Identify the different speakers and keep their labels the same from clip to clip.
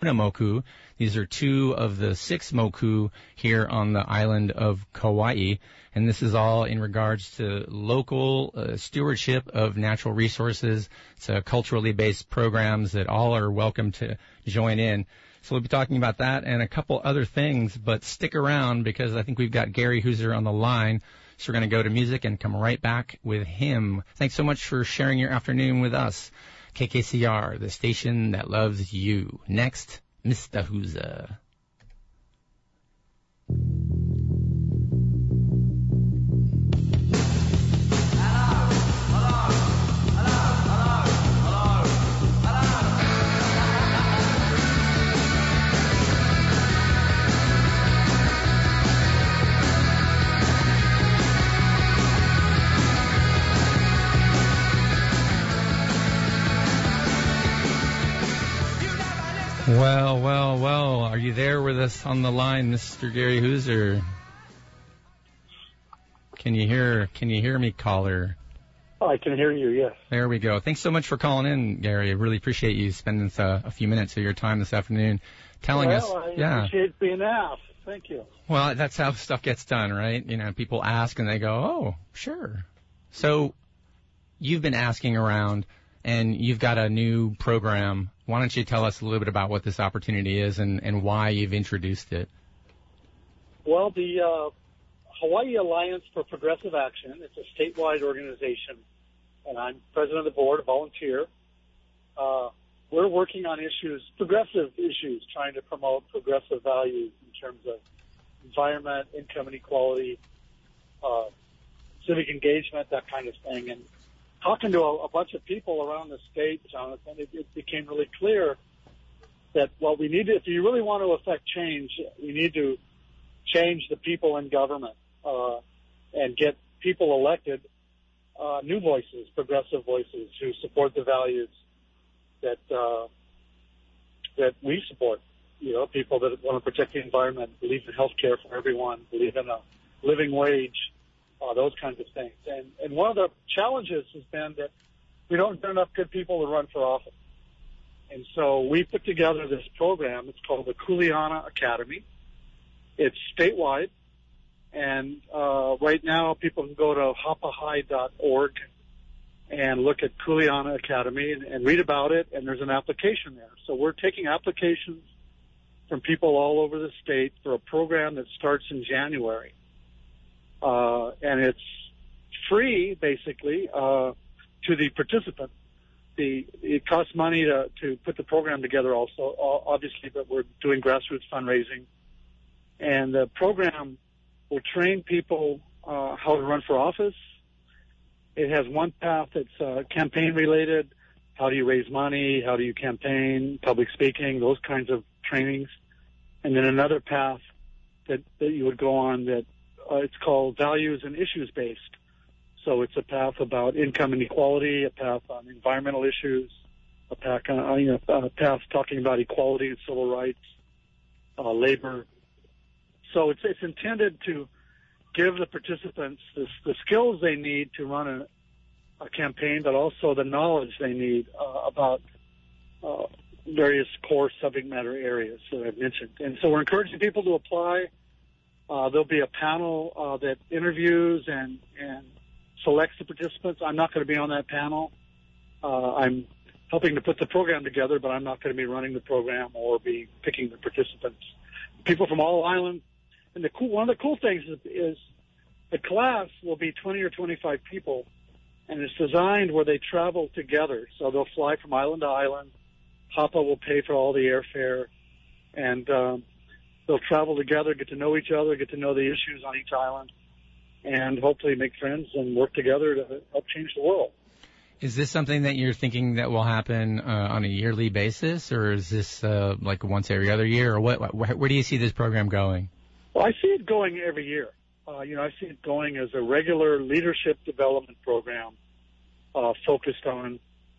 Speaker 1: Moku. These are 2 of the 6 moku here on the island of Kauai, and this is all in regards to local stewardship of natural resources. It's culturally based programs that all are welcome to join in. So we'll be talking about that and a couple other things, but stick around because I think we've got Gary Hooser on the line. So we're going to go to music and come right back with him. Thanks so much for sharing your afternoon with us. KKCR, the station that loves you. Next, Mr. Hooser. Well, are you there with us on the line, Mr. Gary Hooser? Can you hear me, caller?
Speaker 2: Oh, I can hear you, yes.
Speaker 1: There we go. Thanks so much for calling in, Gary. I really appreciate you spending a few minutes of your time this afternoon telling us.
Speaker 2: I appreciate being asked. Thank you.
Speaker 1: Well, that's how stuff gets done, right? You know, people ask and they go, oh, sure. So you've been asking around and you've got a new program. Why don't you tell us a little bit about what this opportunity is and why you've introduced it?
Speaker 2: Well, the Hawaii Alliance for Progressive Action, it's a statewide organization, and I'm president of the board, a volunteer. We're working on progressive issues, trying to promote progressive values in terms of environment, income inequality, civic engagement, that kind of thing. And talking to a bunch of people around the state, Jonathan, it became really clear that what we need to, if you really want to affect change, we need to change the people in government and get people elected, new voices, progressive voices who support the values that we support. You know, people that want to protect the environment, believe in health care for everyone, believe in a living wage, those kinds of things. And one of the challenges has been that we don't get enough good people to run for office. And so we put together this program. It's called the Kuleana Academy. It's statewide. And right now people can go to hapahai.org and look at Kuleana Academy and read about it. And there's an application there. So we're taking applications from people all over the state for a program that starts in January. And it's free, basically, to the participant. It costs money to put the program together also, obviously, but we're doing grassroots fundraising. And the program will train people how to run for office. It has one path that's campaign-related. How do you raise money? How do you campaign? Public speaking, those kinds of trainings. And then another path that you would go on that it's called values and issues based. So it's a path about income inequality, a path on environmental issues, a path talking about equality and civil rights, labor. So it's intended to give the participants the skills they need to run a campaign, but also the knowledge they need about various core subject matter areas that I've mentioned. And so we're encouraging people to apply. There'll be a panel that interviews and selects the participants. I'm not going to be on that panel. I'm helping to put the program together, but I'm not going to be running the program or be picking the participants. People from all islands. And one of the cool things is the class will be 20 or 25 people, and it's designed where they travel together. So they'll fly from island to island. HAPA will pay for all the airfare, and they'll travel together, get to know each other, get to know the issues on each island, and hopefully make friends and work together to help change the world.
Speaker 1: Is this something that you're thinking that will happen on a yearly basis, or is this like once every other year, or where do you see this program going?
Speaker 2: Well, I see it going every year. I see it going as a regular leadership development program focused on,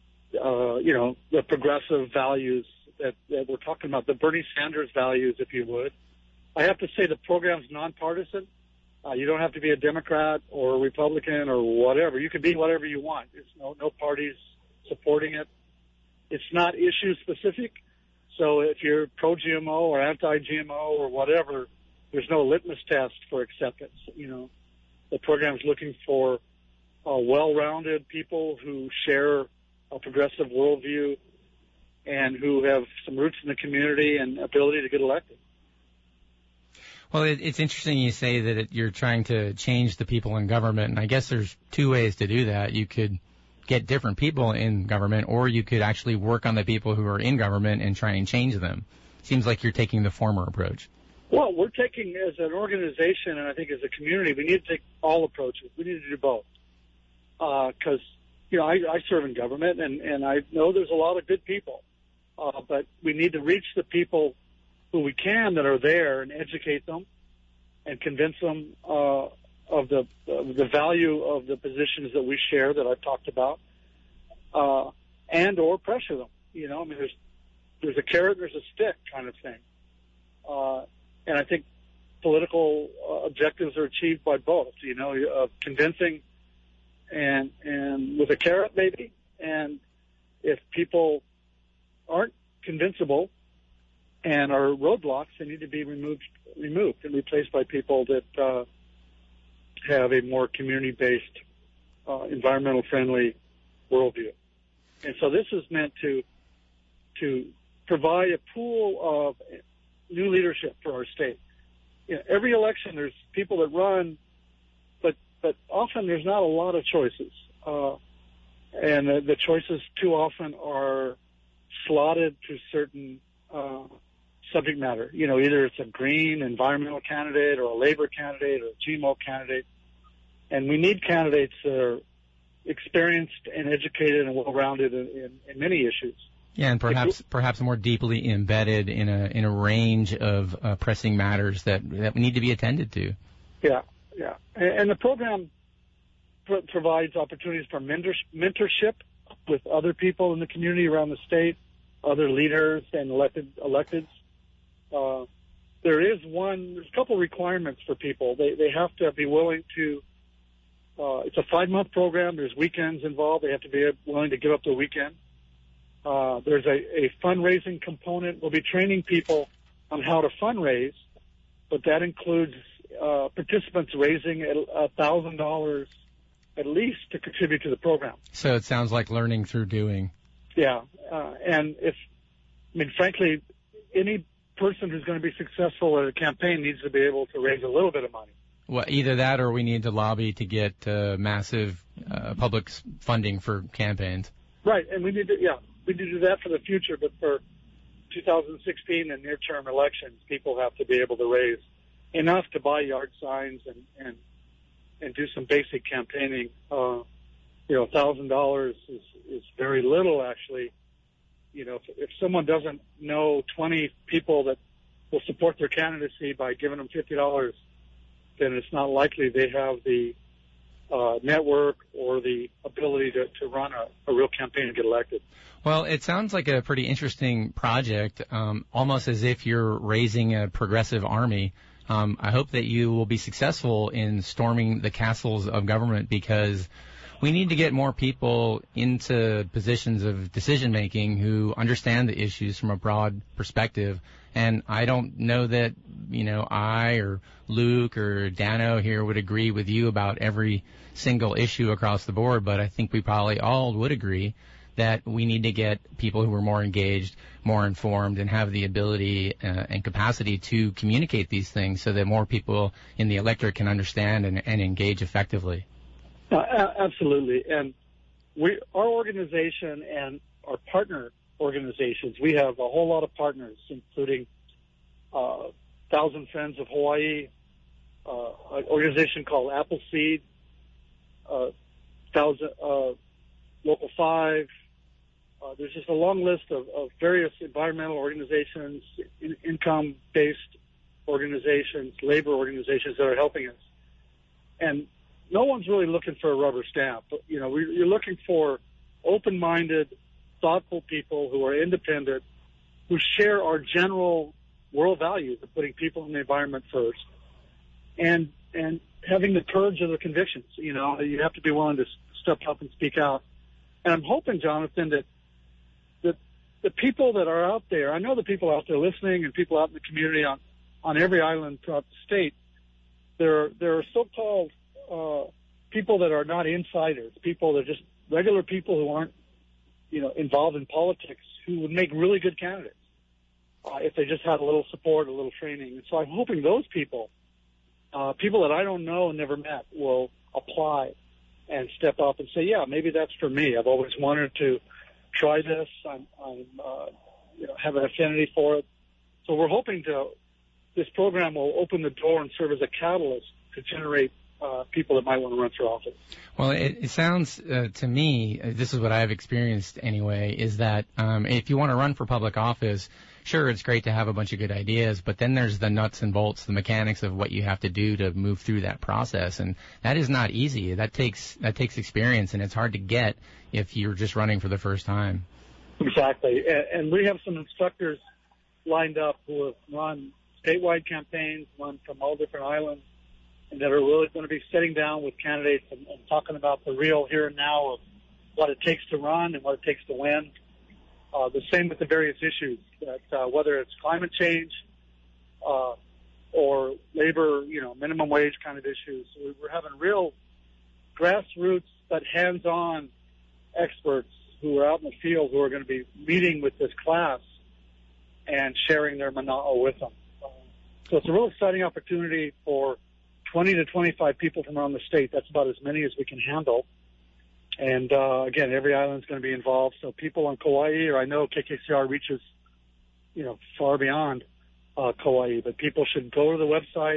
Speaker 2: the progressive values that we're talking about, the Bernie Sanders values, if you would. I have to say the program's nonpartisan. You don't have to be a Democrat or a Republican or whatever. You can be whatever you want. There's no parties supporting it. It's not issue specific. So if you're pro-GMO or anti-GMO or whatever, there's no litmus test for acceptance. The program's looking for well-rounded people who share a progressive worldview and who have some roots in the community and ability to get elected.
Speaker 1: Well, it's interesting you say that you're trying to change the people in government, and I guess there's two ways to do that. You could get different people in government, or you could actually work on the people who are in government and try and change them. Seems like you're taking the former approach.
Speaker 2: Well, we're taking, as an organization, and I think as a community, we need to take all approaches. We need to do both. Because, I serve in government, and I know there's a lot of good people. But we need to reach the people who we can that are there and educate them and convince them of the value of the positions that we share that I've talked about, and or pressure them. There's a carrot, there's a stick kind of thing. And I think political objectives are achieved by both, convincing and with a carrot maybe. And if people aren't convincible and are roadblocks, they need to be removed and replaced by people that have a more community-based, environmental-friendly worldview. And so this is meant to provide a pool of new leadership for our state. Every election there's people that run, but often there's not a lot of choices. And the choices too often are slotted to certain subject matter. Either it's a green environmental candidate or a labor candidate or a GMO candidate. And we need candidates that are experienced and educated and well-rounded in many issues.
Speaker 1: Yeah, and perhaps more deeply embedded in a range of pressing matters that need to be attended to.
Speaker 2: Yeah. And the program provides opportunities for mentorship with other people in the community around the state, other leaders and electeds. There's a couple requirements for people. They have to be willing to, it's a 5-month program. There's weekends involved. They have to be willing to give up the weekend. There's a fundraising component. We'll be training people on how to fundraise, but that includes participants raising $1,000 at least to contribute to the program.
Speaker 1: So it sounds like learning through doing.
Speaker 2: Yeah, and frankly, any person who's going to be successful at a campaign needs to be able to raise a little bit of money.
Speaker 1: Well, either that or we need to lobby to get massive public funding for campaigns.
Speaker 2: Right, and we need to do that for the future, but for 2016 and near-term elections, people have to be able to raise enough to buy yard signs and do some basic campaigning. $1,000 is very little, actually. If someone doesn't know 20 people that will support their candidacy by giving them $50, then it's not likely they have the network or the ability to run a real campaign and get elected.
Speaker 1: Well, it sounds like a pretty interesting project, almost as if you're raising a progressive army. I hope that you will be successful in storming the castles of government, because we need to get more people into positions of decision-making who understand the issues from a broad perspective. And I don't know that, I or Luke or Dano here would agree with you about every single issue across the board, but I think we probably all would agree that we need to get people who are more engaged, more informed, and have the ability and capacity to communicate these things so that more people in the electorate can understand and engage effectively.
Speaker 2: Absolutely. And our organization and our partner organizations, we have a whole lot of partners, including 1,000 Friends of Hawaii, an organization called Appleseed, Local 5. There's just a long list of various environmental organizations, income-based organizations, labor organizations that are helping us. And no one's really looking for a rubber stamp. You're looking for open-minded, thoughtful people who are independent, who share our general world values of putting people and the environment first, and having the courage of their convictions. You have to be willing to step up and speak out. And I'm hoping, Jonathan, that the people that are out there, I know the people out there listening and people out in the community on every island throughout the state, there are so-called people that are not insiders, people that are just regular people who aren't, involved in politics, who would make really good candidates if they just had a little support, a little training. And so I'm hoping those people that I don't know and never met, will apply and step up and say, yeah, maybe that's for me. I've always wanted to try this. I'm have an affinity for it. So we're hoping this program will open the door and serve as a catalyst to generate people that might want to run for office.
Speaker 1: Well, it sounds to me, this is what I've experienced anyway, is that if you want to run for public office, sure, it's great to have a bunch of good ideas, but then there's the nuts and bolts, the mechanics of what you have to do to move through that process, and that is not easy. That takes experience, and it's hard to get if you're just running for the first time.
Speaker 2: Exactly, and we have some instructors lined up who have run statewide campaigns, run from all different islands, and that are really going to be sitting down with candidates and talking about the real here and now of what it takes to run and what it takes to win. The same with the various issues, that whether it's climate change or labor, minimum wage kind of issues. We're having real grassroots but hands-on experts who are out in the field who are going to be meeting with this class and sharing their mana'o with them. So it's a real exciting opportunity for 20 to 25 people from around the state. That's about as many as we can handle. And, again, every island's going to be involved. So people on Kauai, or I know KKCR reaches, far beyond Kauai, but people should go to the website,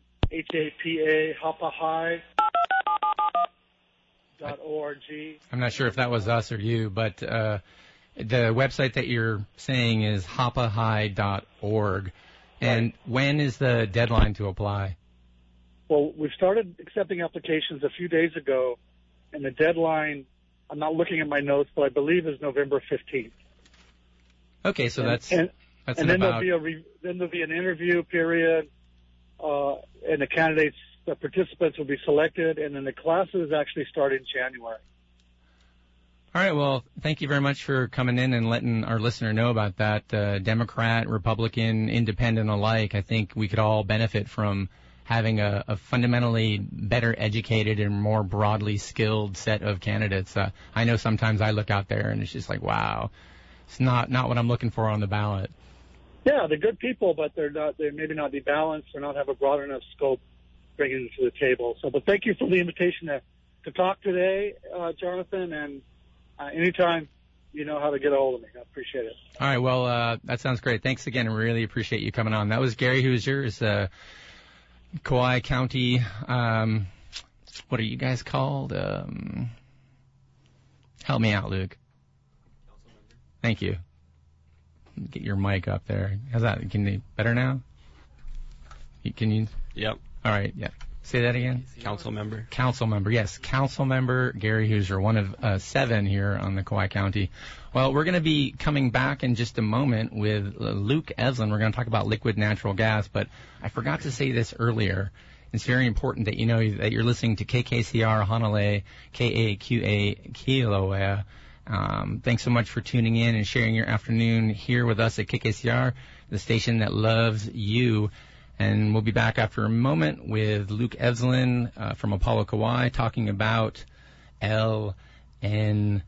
Speaker 2: hapahai.org.
Speaker 1: I'm not sure if that was us or you, but the website that you're saying is hapahai.org. And when is the deadline to apply?
Speaker 2: Well, we started accepting applications a few days ago, and the deadline, I'm not looking at my notes, but I believe is November 15th.
Speaker 1: Okay, so that's
Speaker 2: then
Speaker 1: about...
Speaker 2: there'll be an interview period, and the participants will be selected, and then the classes actually start in January.
Speaker 1: All right, well, thank you very much for coming in and letting our listener know about that. Democrat, Republican, Independent alike, I think we could all benefit from having a fundamentally better educated and more broadly skilled set of candidates. I know sometimes I look out there and it's just like, wow, it's not what I'm looking for on the ballot.
Speaker 2: Yeah, they're good people, but they maybe not be balanced or not have a broad enough scope bringing it to the table. So, but thank you for the invitation to talk today, Jonathan, and anytime you know how to get a hold of me. I appreciate it.
Speaker 1: All right, well, that sounds great. Thanks again, and really appreciate you coming on. That was Gary Hoosier, Kauai County, what are you guys called? Help me out, Luke. Thank you. Get your mic up there. How's that? Can you better now? Can you?
Speaker 3: Yep.
Speaker 1: All right, yeah. Say that again.
Speaker 3: Council member.
Speaker 1: Council member, yes. Council member Gary Hoosier, one of 7 here on the Kauai County. Well, we're going to be coming back in just a moment with Luke Evslin. We're going to talk about liquid natural gas, but I forgot to say this earlier. It's very important that you know that you're listening to KKCR Hanalei, KAQA Kilauea. Thanks so much for tuning in and sharing your afternoon here with us at KKCR, the station that loves you. And we'll be back after a moment with Luke Evslin from Apollo Kauai talking about LNG.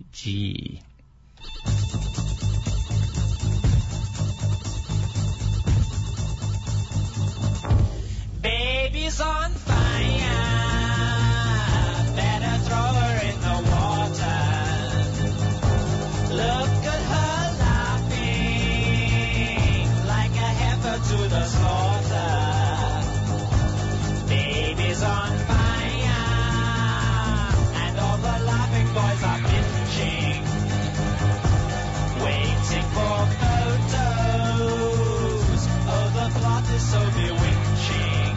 Speaker 4: Baby's on fire, better throw her in the water. Look at her laughing like a heifer to the slaughter. Baby's on fire, and all the laughing boys are bitching, waiting for photos. Oh, the plot is so bewitching.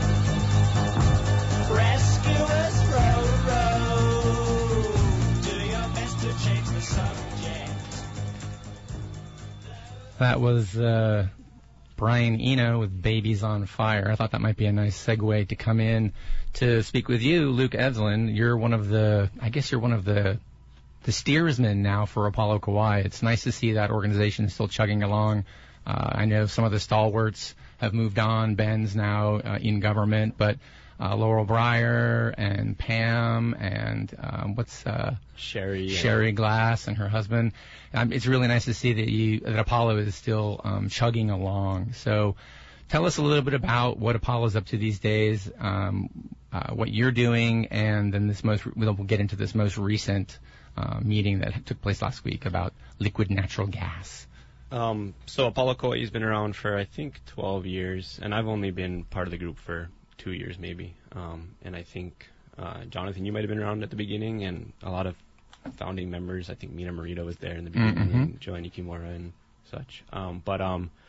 Speaker 4: Rescuers row, row, do your best to change the subject.
Speaker 1: That was Brian Eno with Babies on Fire. I thought that might be a nice segue to come in to speak with you, Luke Evslin. You're one of the steersman now for Apollo Kauai. It's nice to see that organization still chugging along. I know some of the stalwarts have moved on. Ben's now in government, but Laurel Breyer and Pam and Sherry Glass and her husband. It's really nice to see that Apollo is still chugging along. So tell us a little bit about what Apollo's up to these days, what you're doing, and then we'll get into this most recent meeting that took place last week about liquid natural gas.
Speaker 3: So Apollo Kauai has been around for, I think, 12 years, and I've only been part of the group for 2 years maybe. And I think, Jonathan, you might have been around at the beginning, and a lot of founding members. I think Mina Morita was there in the beginning, and Joanne Yukimura and such. But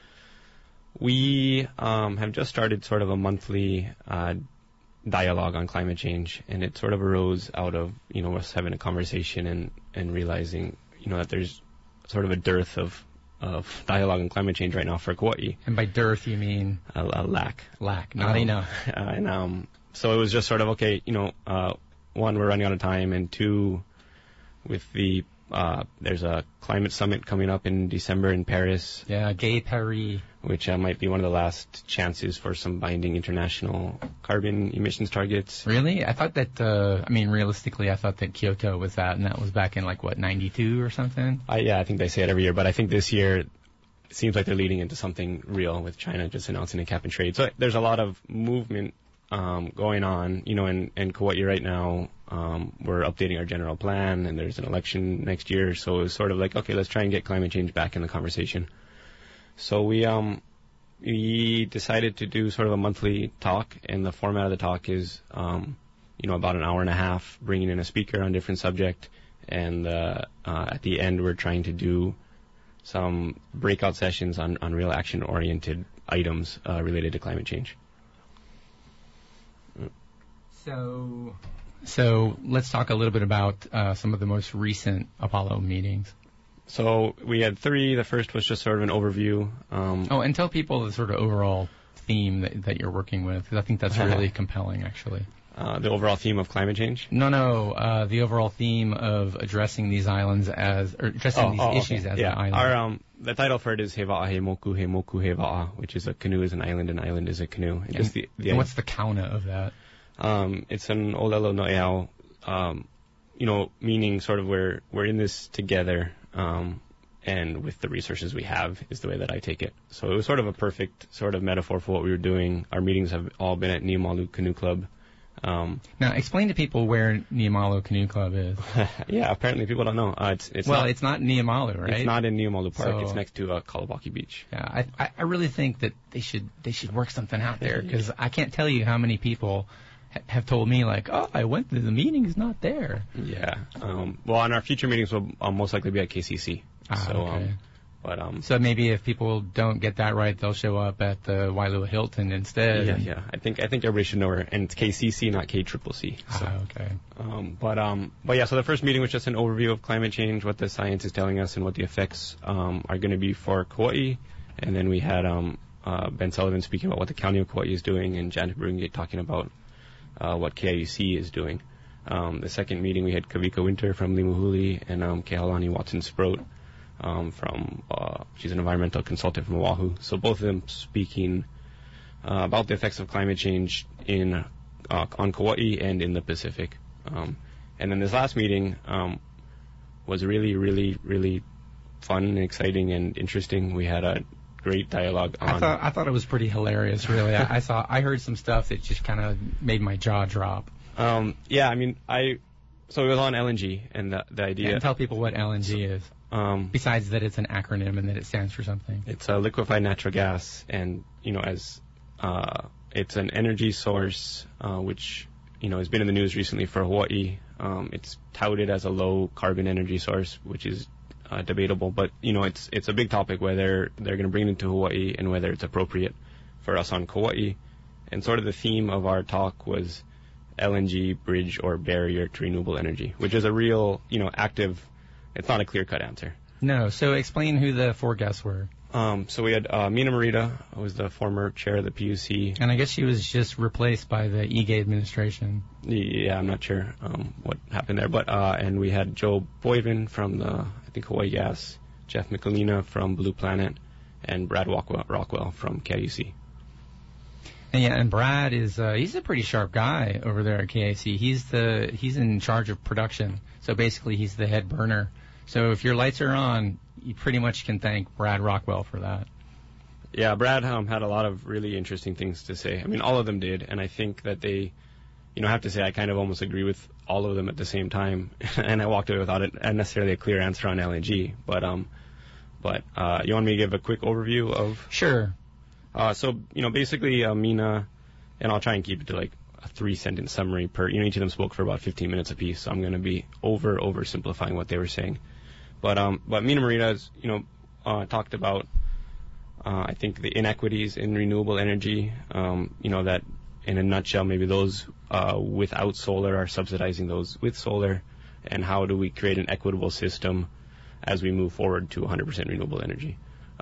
Speaker 3: we have just started sort of a monthly dialogue on climate change, and it sort of arose out of, us having a conversation and realizing, that there's sort of a dearth of dialogue on climate change right now for Kauai.
Speaker 1: And by dearth, you mean?
Speaker 3: A lack.
Speaker 1: Lack, not enough.
Speaker 3: And so it was just sort of, okay, one, we're running out of time, and two, with the, there's a climate summit coming up in December in Paris.
Speaker 1: Yeah, Gay Paris.
Speaker 3: Which might be one of the last chances for some binding international carbon emissions targets.
Speaker 1: Really? I thought that, realistically, I thought that Kyoto was that, and that was back in, 92 or something?
Speaker 3: Yeah, I think they say it every year, but I think this year it seems like they're leading into something real with China just announcing a cap and trade. So there's a lot of movement going on, in Kauai right now. We're updating our general plan, and there's an election next year, so it's sort of like, okay, let's try and get climate change back in the conversation. So we decided to do sort of a monthly talk, and the format of the talk is, about an hour and a half, bringing in a speaker on a different subject, and at the end we're trying to do some breakout sessions on real action-oriented items related to climate change.
Speaker 1: So let's talk a little bit about some of the most recent Apollo meetings.
Speaker 3: So we had 3. The first was just sort of an overview.
Speaker 1: And tell people the sort of overall theme that you're working with, because I think that's really compelling, actually.
Speaker 3: The overall theme of climate change?
Speaker 1: No, the overall theme of addressing these islands addressing these issues as an island.
Speaker 3: The title for it is He Wa'a He Moku He Wa'a, which is a canoe is an island, an island is a canoe.
Speaker 1: And what's the kauna of that?
Speaker 3: It's an olelo noeau, meaning sort of we're in this together, and with the resources we have is the way that I take it. So it was sort of a perfect sort of metaphor for what we were doing. Our meetings have all been at Niumalu Canoe Club.
Speaker 1: Now, explain to people where Niumalu Canoe Club is.
Speaker 3: Yeah, apparently people don't know. It's
Speaker 1: not Niumalu, right?
Speaker 3: It's not in Niumalu Park. It's next to Kalawaki Beach.
Speaker 1: Yeah, I really think that they should work something out there, because I can't tell you how many people have told me, I went to the meeting, is not there.
Speaker 3: Yeah. Well, on our future meetings, we'll most likely be at KCC.
Speaker 1: Okay.
Speaker 3: So
Speaker 1: maybe if people don't get that right, they'll show up at the Wailua Hilton instead.
Speaker 3: Yeah. I think everybody should know where, and it's KCC, not KCCC. So.
Speaker 1: Okay.
Speaker 3: But yeah, so the first meeting was just an overview of climate change, what the science is telling us, and what the effects are going to be for Kauai. And then we had Ben Sullivan speaking about what the County of Kauai is doing, and Janet Brungate talking about what KIUC is doing. The second meeting, we had Kavika Winter from Limuhuli and Kehalani Watson-Sproat from, she's an environmental consultant from Oahu. So both of them speaking about the effects of climate change on Kauai and in the Pacific. And then this last meeting was really, really, really fun and exciting and interesting. We had a great dialogue on...
Speaker 1: I thought it was pretty hilarious, really. I heard some stuff that just kind of made my jaw drop.
Speaker 3: So it was on LNG, and the idea...
Speaker 1: And tell people what LNG is, besides that it's an acronym and that it stands for something.
Speaker 3: It's a liquefied natural gas, and, it's an energy source, which, has been in the news recently for Hawaii. It's touted as a low carbon energy source, which is debatable, but it's a big topic whether they're going to bring it into Hawaii and whether it's appropriate for us on Kauai. And sort of the theme of our talk was LNG bridge or barrier to renewable energy, which is a real, active. It's not a clear-cut answer.
Speaker 1: No. So explain who the 4 guests were.
Speaker 3: So we had Mina Morita, who was the former chair of the PUC.
Speaker 1: And I guess she was just replaced by the Ige administration.
Speaker 3: Yeah, I'm not sure what happened there. But and we had Joe Boivin from I think Hawaii Gas, Jeff Michelina from Blue Planet, and Brad Rockwell from KIUC.
Speaker 1: And Brad is he's a pretty sharp guy over there at KIC. He's in charge of production. So basically he's the head burner. So if your lights are on, you pretty much can thank Brad Rockwell for that.
Speaker 3: Yeah, Brad had a lot of really interesting things to say. I mean, all of them did, and I think that they, I have to say I kind of almost agree with all of them at the same time. And I walked away without necessarily a clear answer on LNG. But you want me to give a quick overview of?
Speaker 1: Sure.
Speaker 3: So basically, Mina, and I'll try and keep it to like a 3-sentence summary per. Each of them spoke for about 15 minutes apiece, so I'm going to be oversimplifying what they were saying. But Mina Morita, talked about, I think, the inequities in renewable energy. That in a nutshell, maybe those without solar are subsidizing those with solar, and how do we create an equitable system as we move forward to 100% renewable energy.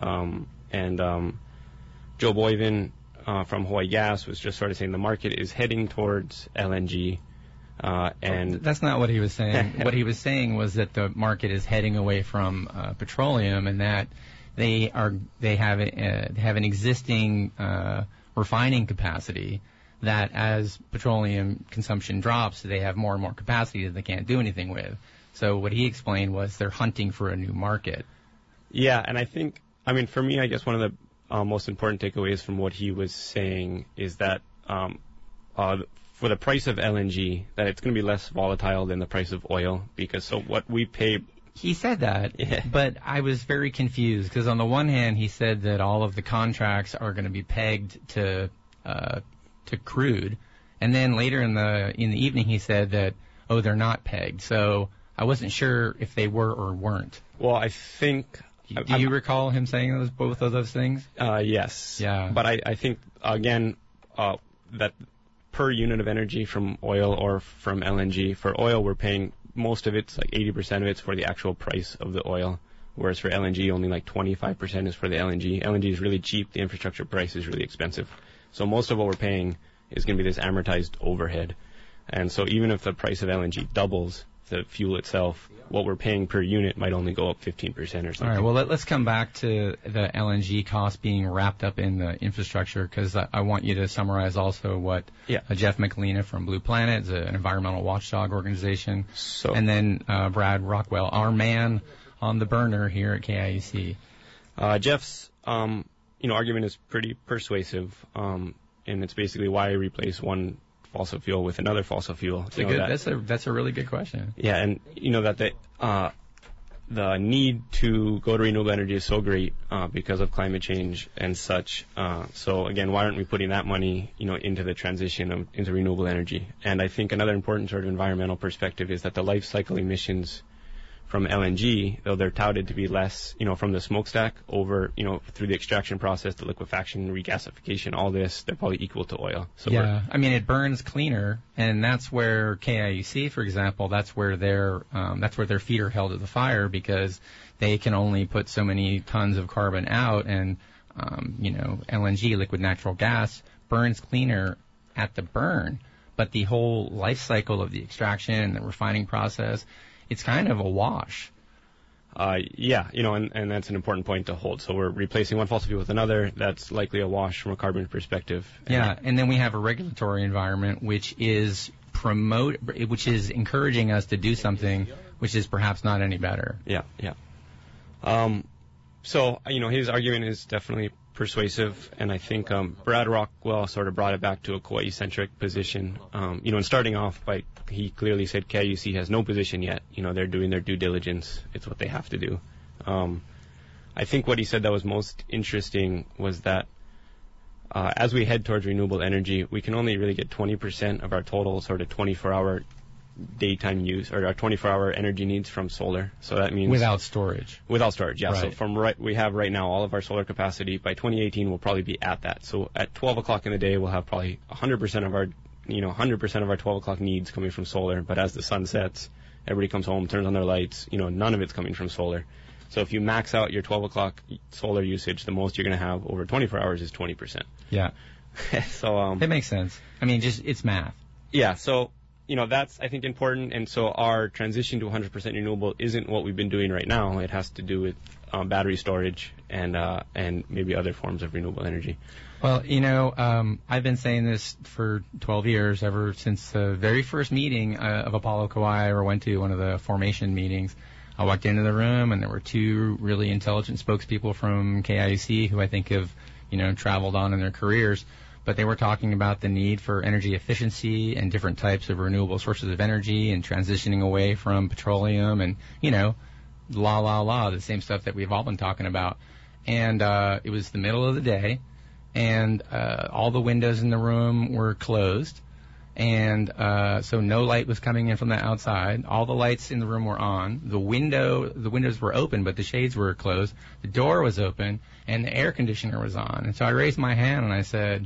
Speaker 3: Joe Boivin from Hawaii Gas was just sort of saying the market is heading towards LNG. And
Speaker 1: that's not what he was saying. What he was saying was that the market is heading away from petroleum, and that they have an existing refining capacity that as petroleum consumption drops, they have more and more capacity that they can't do anything with. So what he explained was they're hunting for a new market.
Speaker 3: Yeah, and I think, for me, I guess one of the most important takeaways from what he was saying is that for the price of LNG, that it's going to be less volatile than the price of oil, because so what we pay.
Speaker 1: He said that,
Speaker 3: yeah.
Speaker 1: But I was very confused because on the one hand he said that all of the contracts are going to be pegged to crude, and then later in the evening he said that they're not pegged. So I wasn't sure if they were or weren't.
Speaker 3: Well, I think.
Speaker 1: Do you recall him saying both of those things?
Speaker 3: Yes.
Speaker 1: Yeah.
Speaker 3: But I think again that per unit of energy from oil or from LNG. For oil, we're paying most of it's like 80% of it's for the actual price of the oil, whereas for LNG, only like 25% is for the LNG. LNG is really cheap. The infrastructure price is really expensive. So most of what we're paying is going to be this amortized overhead. And so even if the price of LNG doubles, the fuel itself, what we're paying per unit might only go up 15% or something.
Speaker 1: All right, well, let's come back to the LNG cost being wrapped up in the infrastructure, because I want you to summarize also what Jeff Michelina from Blue Planet, is an environmental watchdog organization, and then Brad Rockwell, our man on the burner here at KIUC.
Speaker 3: Jeff's argument is pretty persuasive, and it's basically why replace one fossil fuel with another fossil fuel.
Speaker 1: That's a really good question.
Speaker 3: Yeah, and that the need to go to renewable energy is so great because of climate change and such. So again, why aren't we putting that money into the transition into renewable energy? And I think another important sort of environmental perspective is that the life cycle emissions from LNG, though they're touted to be less, from the smokestack over, through the extraction process, the liquefaction, regasification, all this, they're probably equal to oil. So
Speaker 1: yeah, it burns cleaner, and that's where KIUC, for example, that's where their feet are held to the fire, because they can only put so many tons of carbon out, and LNG, liquid natural gas, burns cleaner at the burn, but the whole life cycle of the extraction, the refining process, it's kind of a wash. And that's an important point to hold. So we're replacing one fossil fuel with another. That's likely a wash from a carbon perspective. And then we have a regulatory environment which is encouraging us to do something which is perhaps not any better.
Speaker 3: Yeah. So his argument is definitely persuasive, and I think Brad Rockwell sort of brought it back to a Kauai-centric position. And starting off he clearly said KIUC has no position yet. They're doing their due diligence. It's what they have to do. I think what he said that was most interesting was that as we head towards renewable energy, we can only really get 20% of our total sort of 24-hour daytime use, or our 24-hour energy needs from solar. So that means
Speaker 1: without storage,
Speaker 3: yeah.
Speaker 1: Right.
Speaker 3: So we have right now all of our solar capacity. By 2018, we'll probably be at that. So at 12 o'clock in the day, we'll have probably 100% of our 12 o'clock needs coming from solar. But as the sun sets, everybody comes home, turns on their lights. None of it's coming from solar. So if you max out your 12 o'clock solar usage, the most you're going to have over 24 hours is 20%.
Speaker 1: Yeah.
Speaker 3: So
Speaker 1: It makes sense. I mean, just it's math.
Speaker 3: yeah, so that's I think important, and so our transition to 100% renewable isn't what we've been doing right now. It has to do with battery storage and maybe other forms of renewable energy.
Speaker 1: Well, I've been saying this for 12 years, ever since the very first meeting of Apollo Kauai I ever went to, one of the formation meetings. I walked into the room, and there were two really intelligent spokespeople from KIUC who I think have, traveled on in their careers. But they were talking about the need for energy efficiency and different types of renewable sources of energy and transitioning away from petroleum and, the same stuff that we've all been talking about. And it was the middle of the day, and all the windows in the room were closed. And so no light was coming in from the outside. All the lights in the room were on. The windows were open, but the shades were closed. The door was open, and the air conditioner was on. And so I raised my hand and I said,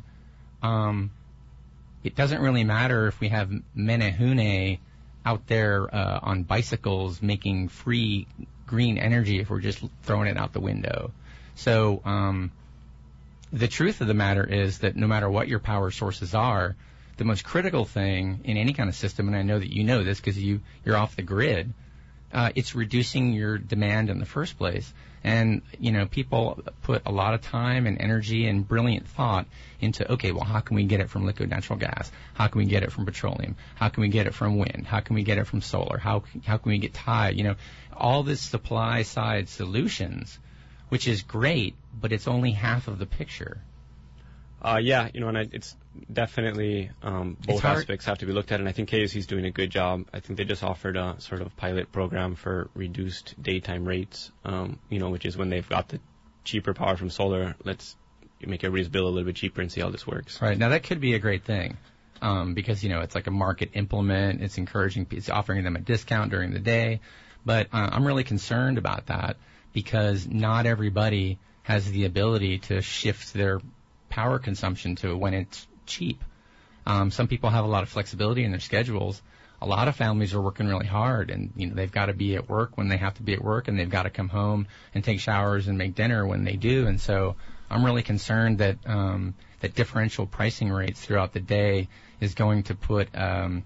Speaker 1: it doesn't really matter if we have Menehune out there on bicycles making free green energy if we're just throwing it out the window. So the truth of the matter is that no matter what your power sources are, the most critical thing in any kind of system, and I know that you know this because you're off the grid, it's reducing your demand in the first place. And, people put a lot of time and energy and brilliant thought into, okay, well, how can we get it from liquid natural gas? How can we get it from petroleum? How can we get it from wind? How can we get it from solar? How can we get tide? All this supply side solutions, which is great, but it's only half of the picture.
Speaker 3: Yeah, and it's definitely both aspects have to be looked at, and I think KUC is doing a good job. I think they just offered a sort of pilot program for reduced daytime rates, which is when they've got the cheaper power from solar, let's make everybody's bill a little bit cheaper and see how this works.
Speaker 1: Right. Now, that could be a great thing because, it's like a market implement. It's offering them a discount during the day. But I'm really concerned about that because not everybody has the ability to shift their power consumption to when it's cheap. Some people have a lot of flexibility in their schedules. A lot of families are working really hard, and they've got to be at work when they have to be at work, and they've got to come home and take showers and make dinner when they do. And so I'm really concerned that that differential pricing rates throughout the day is going to put a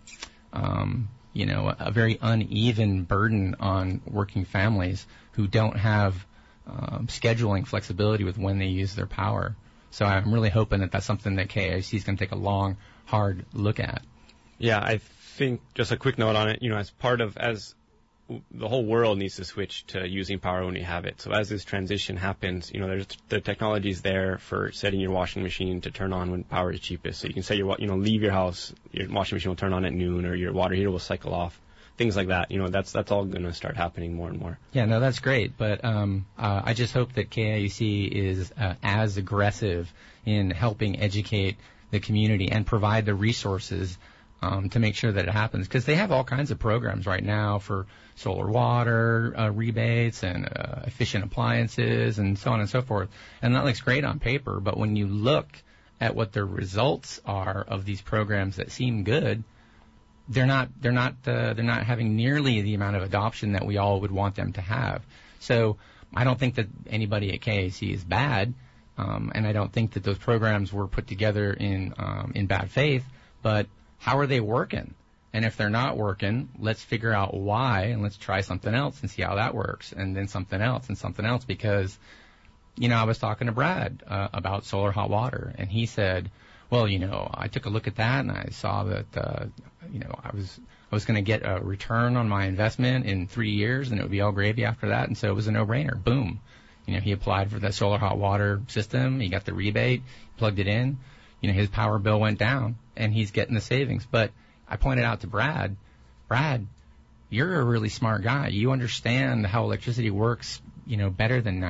Speaker 1: very uneven burden on working families who don't have scheduling flexibility with when they use their power. So I'm really hoping that that's something that KIUC is going to take a long, hard look at.
Speaker 3: Yeah, I think just a quick note on it, as the whole world needs to switch to using power when you have it. So as this transition happens, there's the technology's there for setting your washing machine to turn on when power is cheapest. So you can say leave your house, your washing machine will turn on at noon, or your water heater will cycle off. Things like that, that's all going to start happening more and more.
Speaker 1: Yeah, no, that's great. But I just hope that KIUC is as aggressive in helping educate the community and provide the resources to make sure that it happens. Because they have all kinds of programs right now for solar water rebates and efficient appliances and so on and so forth. And that looks great on paper. But when you look at what the results are of these programs that seem good, they're not having nearly the amount of adoption that we all would want them to have. So I don't think that anybody at KIUC is bad, and I don't think that those programs were put together in bad faith. But how are they working? And if they're not working, let's figure out why, and let's try something else and see how that works, and then something else and something else. Because, I was talking to Brad about solar hot water, and he said, well, I took a look at that and I saw that, I was going to get a return on my investment in 3 years and it would be all gravy after that. And so it was a no-brainer. Boom. He applied for the solar hot water system. He got the rebate, plugged it in. His power bill went down and he's getting the savings. But I pointed out to Brad, you're a really smart guy. You understand how electricity works, better than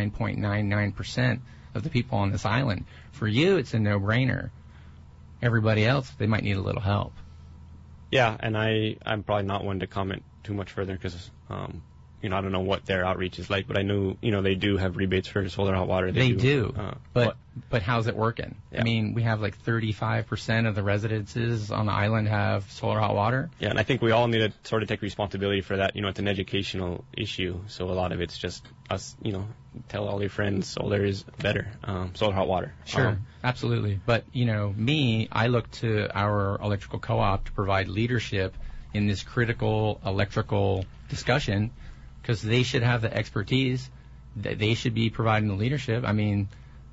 Speaker 1: 99.99% of the people on this island. For you, it's a no-brainer. Everybody else, they might need a little help.
Speaker 3: Yeah, and I'm probably not one to comment too much further because I don't know what their outreach is like, but I know, they do have rebates for solar hot water.
Speaker 1: They do. But how's it working?
Speaker 3: Yeah.
Speaker 1: I mean, we have like 35% of the residences on the island have solar hot water.
Speaker 3: Yeah, and I think we all need to sort of take responsibility for that. It's an educational issue, so a lot of it's just us, tell all your friends solar is better, solar hot water.
Speaker 1: Sure, absolutely. But, I look to our electrical co-op to provide leadership in this critical electrical discussion, because they should have the expertise. They should be providing the leadership. I mean,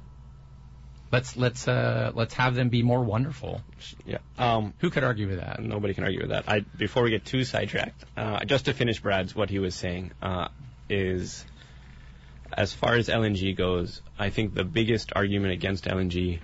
Speaker 1: let's have them be more wonderful.
Speaker 3: Yeah.
Speaker 1: Who could argue with that?
Speaker 3: Nobody can argue with that. Before we get too sidetracked, just to finish what he was saying, is as far as LNG goes, I think the biggest argument against LNG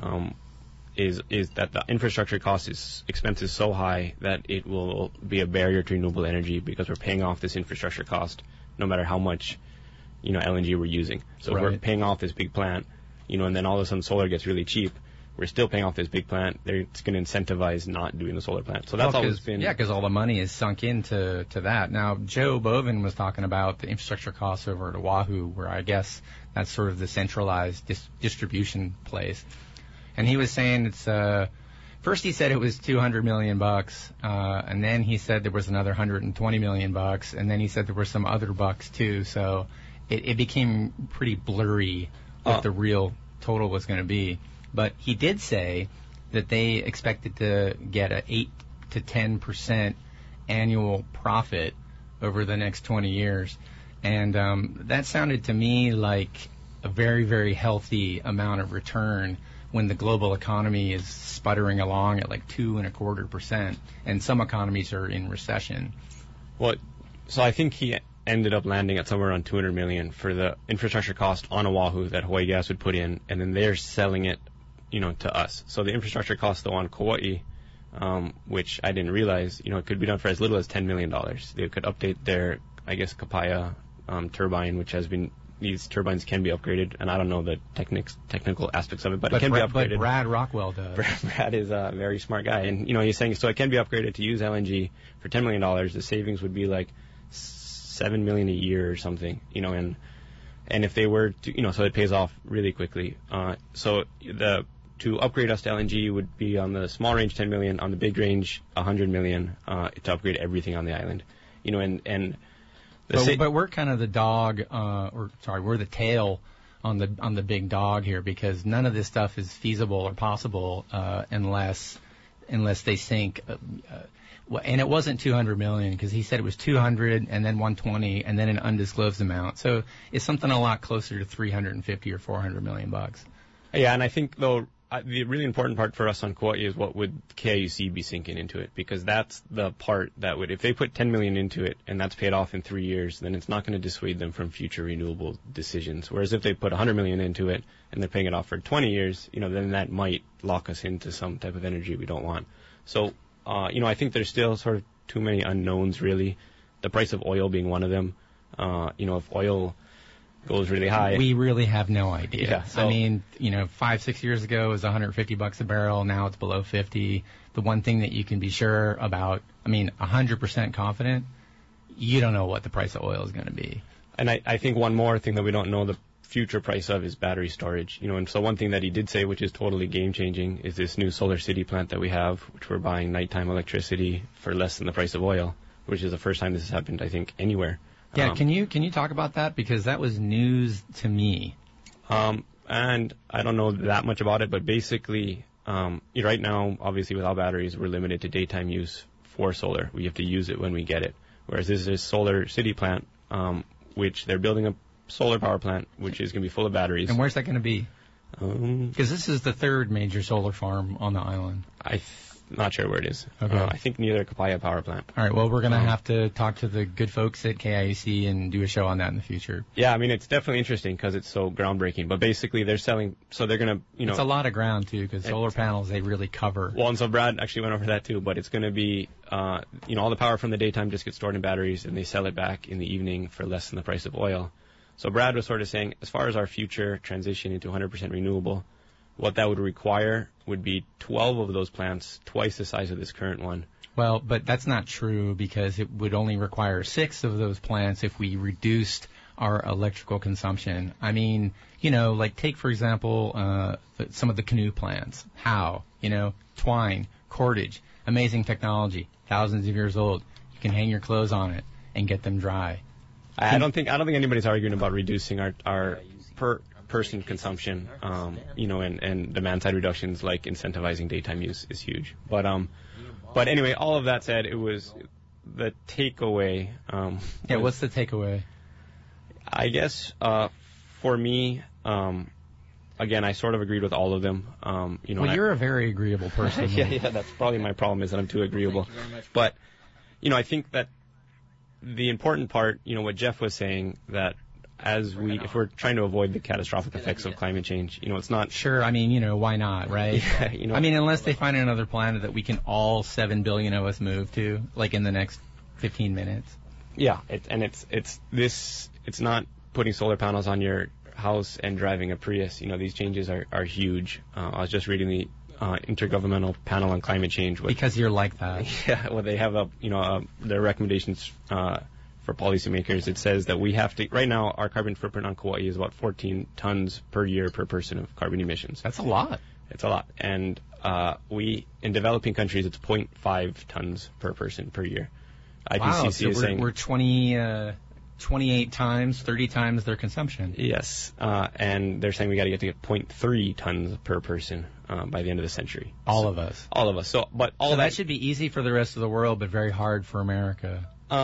Speaker 3: is that the infrastructure expense is so high that it will be a barrier to renewable energy, because we're paying off this infrastructure cost no matter how much LNG we're using. So if we're paying off this big plant, and then all of a sudden solar gets really cheap, we're still paying off this big plant. It's going to incentivize not doing the solar plant. So that's always been...
Speaker 1: Yeah, because all the money is sunk into that. Now, Joe Bovin was talking about the infrastructure costs over at Oahu, where I guess that's sort of the centralized distribution place. And he was saying first he said it was $200 million, and then he said there was another $120 million, and then he said there were some other bucks too. So it became pretty blurry what the real total was going to be. But he did say that they expected to get a 8 to 10% annual profit over the next 20 years. And that sounded to me like a very, very healthy amount of return when the global economy is sputtering along at like 2.25%, and some economies are in recession.
Speaker 3: Well, so I think he ended up landing at somewhere around $200 million for the infrastructure cost on Oahu that Hawaii Gas would put in, and then they're selling it, to us. So the infrastructure cost though on Kauai, which I didn't realize, it could be done for as little as $10 million. They could update their, I guess, Kapaya turbine, which has been... These turbines can be upgraded, and I don't know the technical aspects of it, but it can be upgraded.
Speaker 1: But Brad Rockwell does.
Speaker 3: Brad is a very smart guy, and he's saying so it can be upgraded to use LNG for $10 million. The savings would be like $7 million a year or something, and if they were to, so it pays off really quickly. So to upgrade us to LNG would be on the small range $10 million, on the big range $100 million to upgrade everything on the island, and.
Speaker 1: But we're kind of the dog, we're the tail on the big dog here, because none of this stuff is feasible or possible unless they sink. And it wasn't 200 million, because he said it was 200 and then 120 and then an undisclosed amount. So it's something a lot closer to 350 or 400 million bucks.
Speaker 3: Yeah, and I think though the really important part for us on Kauai is what would KIUC be sinking into it, because that's the part that would, if they put 10 million into it and that's paid off in 3 years, then it's not going to dissuade them from future renewable decisions. Whereas if they put 100 million into it and they're paying it off for 20 years, then that might lock us into some type of energy we don't want. So, I think there's still sort of too many unknowns, really. The price of oil being one of them. If oil goes really high.
Speaker 1: We really have no idea.
Speaker 3: Yeah, so,
Speaker 1: 5-6 years ago it was $150 a barrel. Now it's below 50. The one thing that you can be sure about, 100% confident, you don't know what the price of oil is going to be.
Speaker 3: And I think one more thing that we don't know the future price of is battery storage. And so one thing that he did say, which is totally game changing, is this new Solar City plant that we have, which we're buying nighttime electricity for less than the price of oil, which is the first time this has happened, I think, anywhere.
Speaker 1: Yeah, can you talk about that? Because that was news to me.
Speaker 3: And I don't know that much about it, but basically, right now, obviously without batteries, we're limited to daytime use for solar. We have to use it when we get it. Whereas this is a Solar City plant, which they're building a solar power plant, which is going to be full of batteries.
Speaker 1: And where's that going to be? Because this is the third major solar farm on the island.
Speaker 3: Not sure where it is.
Speaker 1: Okay.
Speaker 3: I think near the Kapaya power plant.
Speaker 1: All right. Well, we're going to have to talk to the good folks at KIUC and do a show on that in the future.
Speaker 3: Yeah, it's definitely interesting because it's so groundbreaking. But basically, they're selling, so they're going to,
Speaker 1: It's a lot of ground, too, because solar panels, they really cover.
Speaker 3: Well, and so Brad actually went over that, too. But it's going to be, all the power from the daytime just gets stored in batteries, and they sell it back in the evening for less than the price of oil. So Brad was sort of saying, as far as our future transition into 100% renewable, what that would require would be 12 of those plants, twice the size of this current one.
Speaker 1: Well, but that's not true because it would only require 6 of those plants if we reduced our electrical consumption. I mean, like take, for example, some of the canoe plants. How? Twine, cordage, amazing technology, thousands of years old. You can hang your clothes on it and get them dry.
Speaker 3: I don't think anybody's arguing about reducing our per person consumption, and demand side reductions like incentivizing daytime use is huge. But anyway, all of that said, it was the takeaway.
Speaker 1: What's the takeaway?
Speaker 3: I guess for me, again, I sort of agreed with all of them.
Speaker 1: You're a very agreeable person.
Speaker 3: yeah, that's probably my problem is that I'm too agreeable. But I think that the important part, what Jeff was saying, that if we're trying to avoid the catastrophic effects of climate change, it's not...
Speaker 1: Sure, I mean, why not, right?
Speaker 3: Yeah,
Speaker 1: I mean, unless they find another planet that we can all 7 billion of us move to, like in the next 15 minutes.
Speaker 3: Yeah, it's not putting solar panels on your house and driving a Prius. These changes are huge. I was just reading the Intergovernmental Panel on Climate Change.
Speaker 1: Because you're like that.
Speaker 3: Yeah, well, they have their recommendations for policymakers. It says that we have to, right now, our carbon footprint on Kauai is about 14 tons per year per person of carbon emissions.
Speaker 1: That's a lot.
Speaker 3: It's a lot. And in developing countries, it's 0.5 tons per person per year. IPCC is saying...
Speaker 1: we're 28 times, 30 times their consumption.
Speaker 3: Yes, and they're saying we got to get 0.3 tons per person by the end of the century.
Speaker 1: All of us.
Speaker 3: So that should
Speaker 1: be easy for the rest of the world, but very hard for America.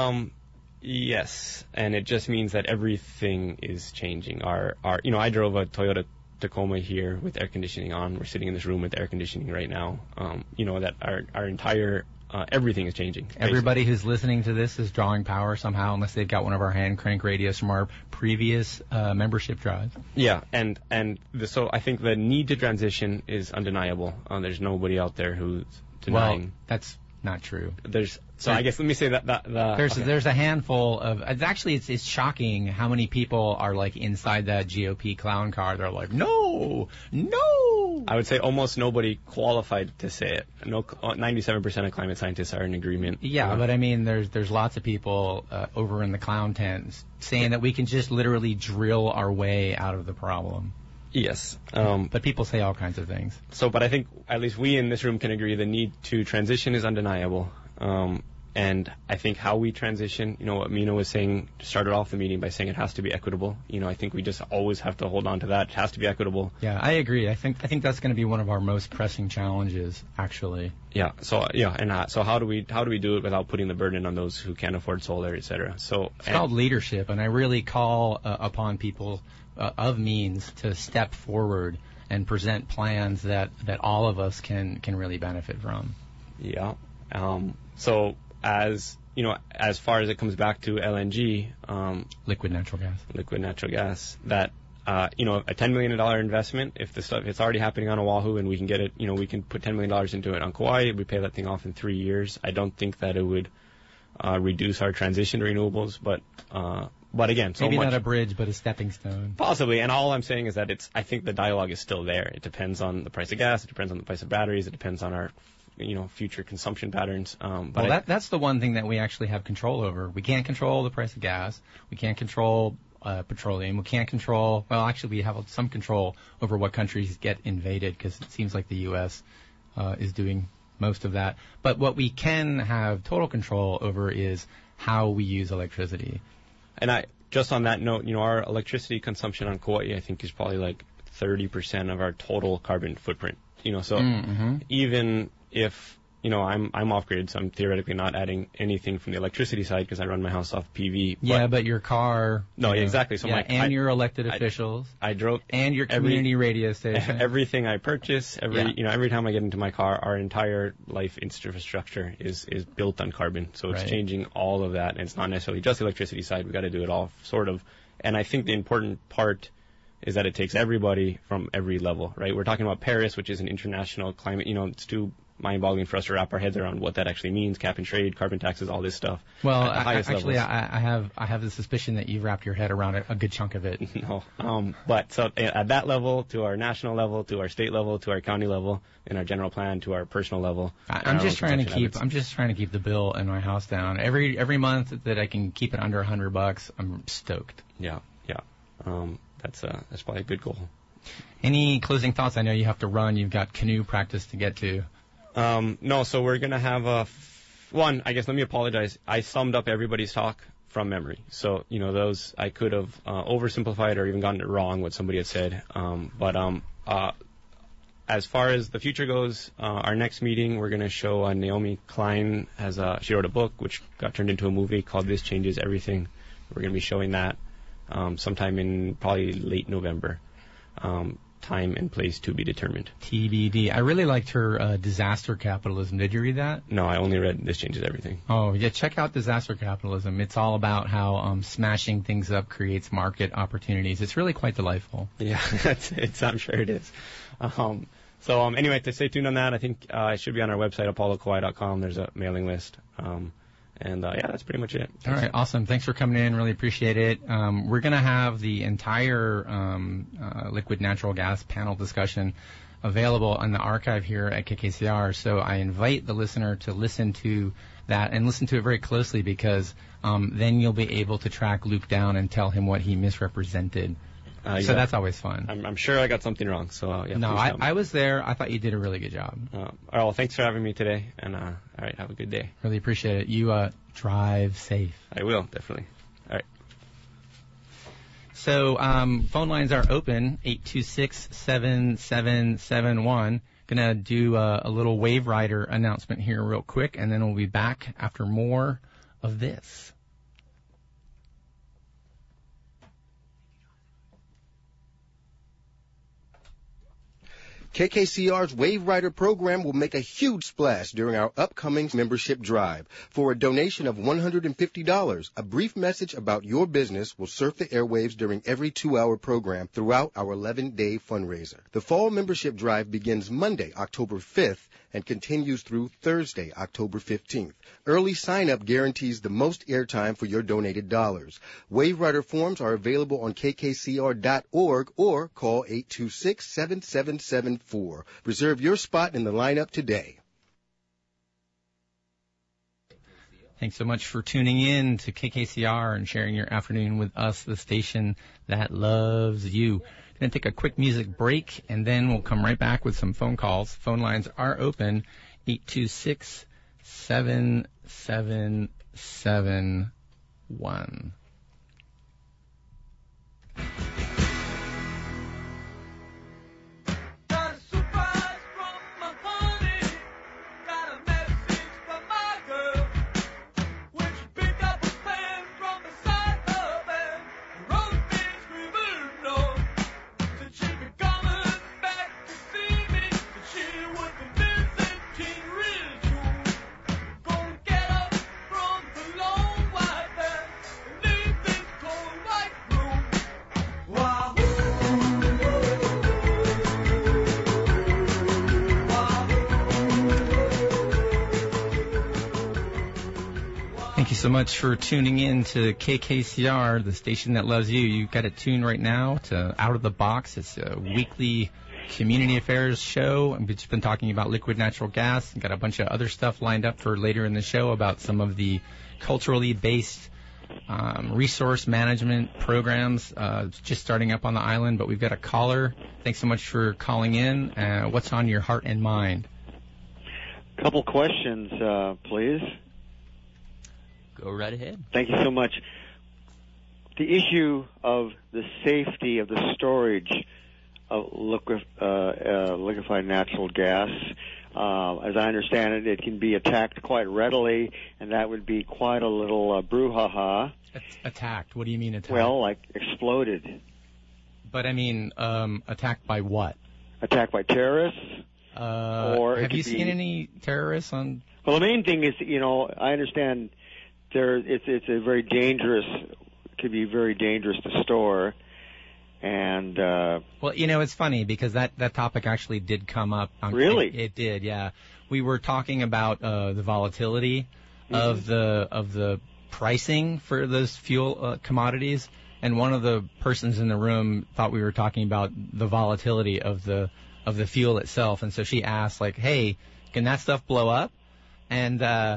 Speaker 3: Yes, and it just means that everything is changing. I drove a Toyota Tacoma here with air conditioning on. We're sitting in this room with air conditioning right now. That our entire everything is changing.
Speaker 1: Everybody who's listening to this is drawing power somehow, unless they've got one of our hand crank radios from our previous membership drive.
Speaker 3: Yeah, so I think the need to transition is undeniable. There's nobody out there who's denying.
Speaker 1: Well, that's not true.
Speaker 3: I guess let me say that
Speaker 1: there's a handful of. It's shocking how many people are like inside that GOP clown car. They're like, no.
Speaker 3: I would say almost nobody qualified to say it. 97% of climate scientists are in agreement.
Speaker 1: Yeah, but I mean, there's lots of people over in the clown tents saying that we can just literally drill our way out of the problem.
Speaker 3: Yes.
Speaker 1: But people say all kinds of things.
Speaker 3: But I think at least we in this room can agree the need to transition is undeniable. And I think how we transition, what Mina was saying, started off the meeting by saying it has to be equitable. I think we just always have to hold on to that. It has to be equitable.
Speaker 1: Yeah, I agree. I think that's going to be one of our most pressing challenges, actually.
Speaker 3: Yeah. So how do we do it without putting the burden on those who can't afford solar, et cetera? So
Speaker 1: it's called leadership, and I really call upon people of means to step forward and present plans that all of us can really benefit from.
Speaker 3: Yeah. So as far as it comes back to LNG,
Speaker 1: liquid natural gas,
Speaker 3: that a $10 million investment, if it's already happening on Oahu and we can get it, we can put $10 million into it on Kauai, we pay that thing off in 3 years. I don't think that it would reduce our transition to renewables, but again, so
Speaker 1: maybe
Speaker 3: much,
Speaker 1: not a bridge, but a stepping stone.
Speaker 3: Possibly, and all I'm saying is that I think the dialogue is still there. It depends on the price of gas, it depends on the price of batteries, it depends on our future consumption patterns.
Speaker 1: That's the one thing that we actually have control over. We can't control the price of gas. We can't control petroleum. We can't control, we have some control over what countries get invaded because it seems like the U.S. Is doing most of that. But what we can have total control over is how we use electricity.
Speaker 3: And just on that note, our electricity consumption on Kauai, I think, is probably like 30% of our total carbon footprint. Even if I'm off grid, so I'm theoretically not adding anything from the electricity side because I run my house off PV.
Speaker 1: Yeah, but your car.
Speaker 3: Exactly. So
Speaker 1: your elected officials.
Speaker 3: I drove.
Speaker 1: And your community radio station.
Speaker 3: Everything I purchase, every time I get into my car, our entire life infrastructure is built on carbon. So it's changing all of that, and it's not necessarily just the electricity side. We got to do it all, sort of. And I think the important part is that it takes everybody from every level, right? We're talking about Paris, which is an international climate, it's 2 mind-boggling for us to wrap our heads around what that actually means, cap and trade, carbon taxes, all this stuff.
Speaker 1: Well,
Speaker 3: at the highest
Speaker 1: actually,
Speaker 3: levels.
Speaker 1: I have the suspicion that you've wrapped your head around a good chunk of it.
Speaker 3: No. But so at that level, to our national level, to our state level, to our county level, in our general plan, to our personal level.
Speaker 1: I'm just trying to keep the bill in my house down. Every month that I can keep it under $100, I'm stoked.
Speaker 3: Yeah. That's probably a good goal.
Speaker 1: Any closing thoughts? I know you have to run. You've got canoe practice to get to.
Speaker 3: No, so we're going to have I guess let me apologize. I summed up everybody's talk from memory. So, those I could have oversimplified or even gotten it wrong what somebody had said. As far as the future goes, our next meeting, we're going to show Naomi Klein she wrote a book which got turned into a movie called This Changes Everything. We're going to be showing that sometime in probably late November. Time and place to be determined.
Speaker 1: TBD. I really liked her Disaster Capitalism. Did you read that?
Speaker 3: No, I only read This Changes Everything.
Speaker 1: Oh, yeah, check out Disaster Capitalism. It's all about how smashing things up creates market opportunities. It's really quite delightful.
Speaker 3: Yeah, I'm sure it is. Anyway, to stay tuned on that, I think it should be on our website, apollokauai.com. There's a mailing list. That's pretty much it.
Speaker 1: All right, awesome. Thanks for coming in. Really appreciate it. We're going to have the entire liquid natural gas panel discussion available on the archive here at KKCR. So I invite the listener to listen to that and listen to it very closely because then you'll be able to track Luke down and tell him what he misrepresented. So that's always fun.
Speaker 3: I'm sure I got something wrong. So
Speaker 1: no, I was there. I thought you did a really good job.
Speaker 3: Well, thanks for having me today. And all right, have a good day.
Speaker 1: Really appreciate it. You drive safe.
Speaker 3: I will, definitely. All right.
Speaker 1: So phone lines are open, 826-7771. Gonna do a little Wave Rider announcement here real quick, and then we'll be back after more of this.
Speaker 5: KKCR's Wave Rider program will make a huge splash during our upcoming membership drive. For a donation of $150, a brief message about your business will surf the airwaves during every 2-hour program throughout our 11-day fundraiser. The fall membership drive begins Monday, October 5th, and continues through Thursday, October 15th. Early sign-up guarantees the most airtime for your donated dollars. Wave Rider forms are available on kkcr.org or call 826-7774. Reserve your spot in the lineup today.
Speaker 1: Thanks so much for tuning in to KKCR and sharing your afternoon with us, the station that loves you. Going to take a quick music break, and then we'll come right back with some phone calls. Phone lines are open, 826-7771. So much for tuning in to KKCR, the station that loves you. You got it tuned right now to Out of the Box. It's a weekly community affairs show. We've just been talking about liquid natural gas. Got a bunch of other stuff lined up for later in the show about some of the culturally based resource management programs just starting up on the island. But we've got a caller. Thanks so much for calling in. What's on your heart and mind?
Speaker 6: A couple questions, please.
Speaker 7: Go right ahead.
Speaker 6: Thank you so much. The issue of the safety of the storage of liquefied natural gas, as I understand it, it can be attacked quite readily, and that would be quite a little brouhaha.
Speaker 1: Attacked? What do you mean attacked?
Speaker 6: Well, like exploded.
Speaker 1: But I mean, attacked by what?
Speaker 6: Attacked by terrorists.
Speaker 1: Or have you seen any terrorists on?
Speaker 6: Well, the main thing is, I understand. It's a very dangerous, could be very dangerous to store, And
Speaker 1: Well, it's funny because that topic actually did come up.
Speaker 6: Really?
Speaker 1: It did, yeah. We were talking about the volatility of the pricing for those fuel commodities, and one of the persons in the room thought we were talking about the volatility of the fuel itself, and so she asked, like, "Hey, can that stuff blow up?" And the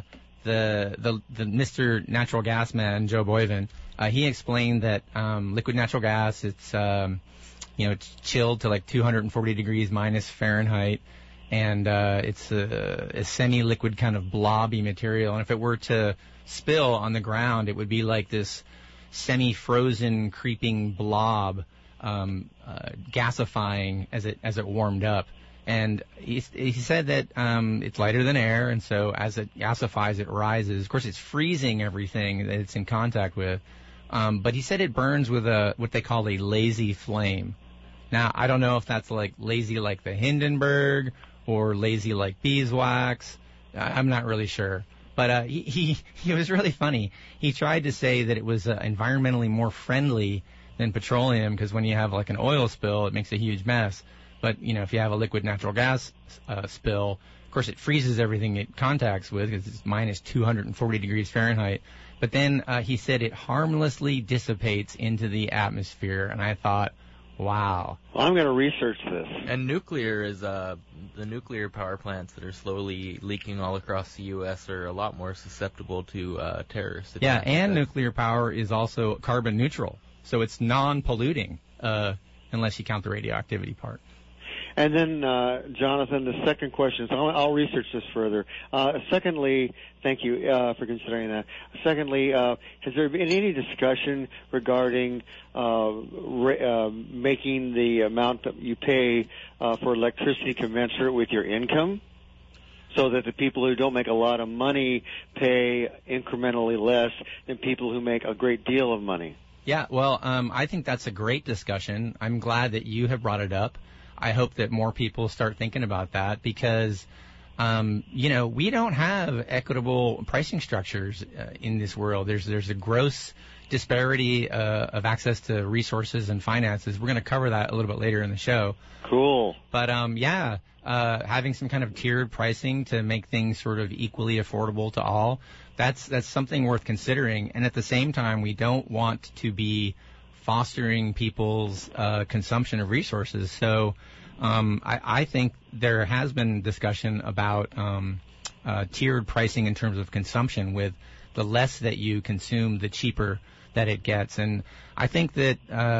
Speaker 1: Mr. Natural Gas man, Joe Boyven, he explained that liquid natural gas, it's it's chilled to like 240 degrees minus Fahrenheit, and it's a semi-liquid kind of blobby material. And if it were to spill on the ground, it would be like this semi-frozen creeping blob, gasifying as it warmed up. And he said that it's lighter than air, and so as it gasifies, it rises. Of course, it's freezing everything that it's in contact with. But he said it burns with what they call a lazy flame. Now, I don't know if that's like lazy like the Hindenburg or lazy like beeswax. I'm not really sure. But he was really funny. He tried to say that it was environmentally more friendly than petroleum, because when you have like an oil spill, it makes a huge mess. But, if you have a liquid natural gas spill, of course, it freezes everything it contacts with because it's minus 240 degrees Fahrenheit. But then he said it harmlessly dissipates into the atmosphere. And I thought, wow.
Speaker 6: Well, I'm going to research this.
Speaker 7: And nuclear is the nuclear power plants that are slowly leaking all across the U.S. are a lot more susceptible to terrorist attacks.
Speaker 1: Yeah, and nuclear power is also carbon neutral. So it's non-polluting, unless you count the radioactivity part.
Speaker 6: And then, Jonathan, the second question, so I'll research this further. Secondly, thank you for considering that. Secondly, has there been any discussion regarding making the amount that you pay for electricity commensurate with your income, so that the people who don't make a lot of money pay incrementally less than people who make a great deal of money?
Speaker 1: Yeah, well, I think that's a great discussion. I'm glad that you have brought it up. I hope that more people start thinking about that because, we don't have equitable pricing structures in this world. There's a gross disparity of access to resources and finances. We're going to cover that a little bit later in the show.
Speaker 6: Cool.
Speaker 1: But, having some kind of tiered pricing to make things sort of equally affordable to all, that's something worth considering. And at the same time, we don't want to be fostering people's consumption of resources. So I think there has been discussion about tiered pricing in terms of consumption, with the less that you consume, the cheaper that it gets. And I think that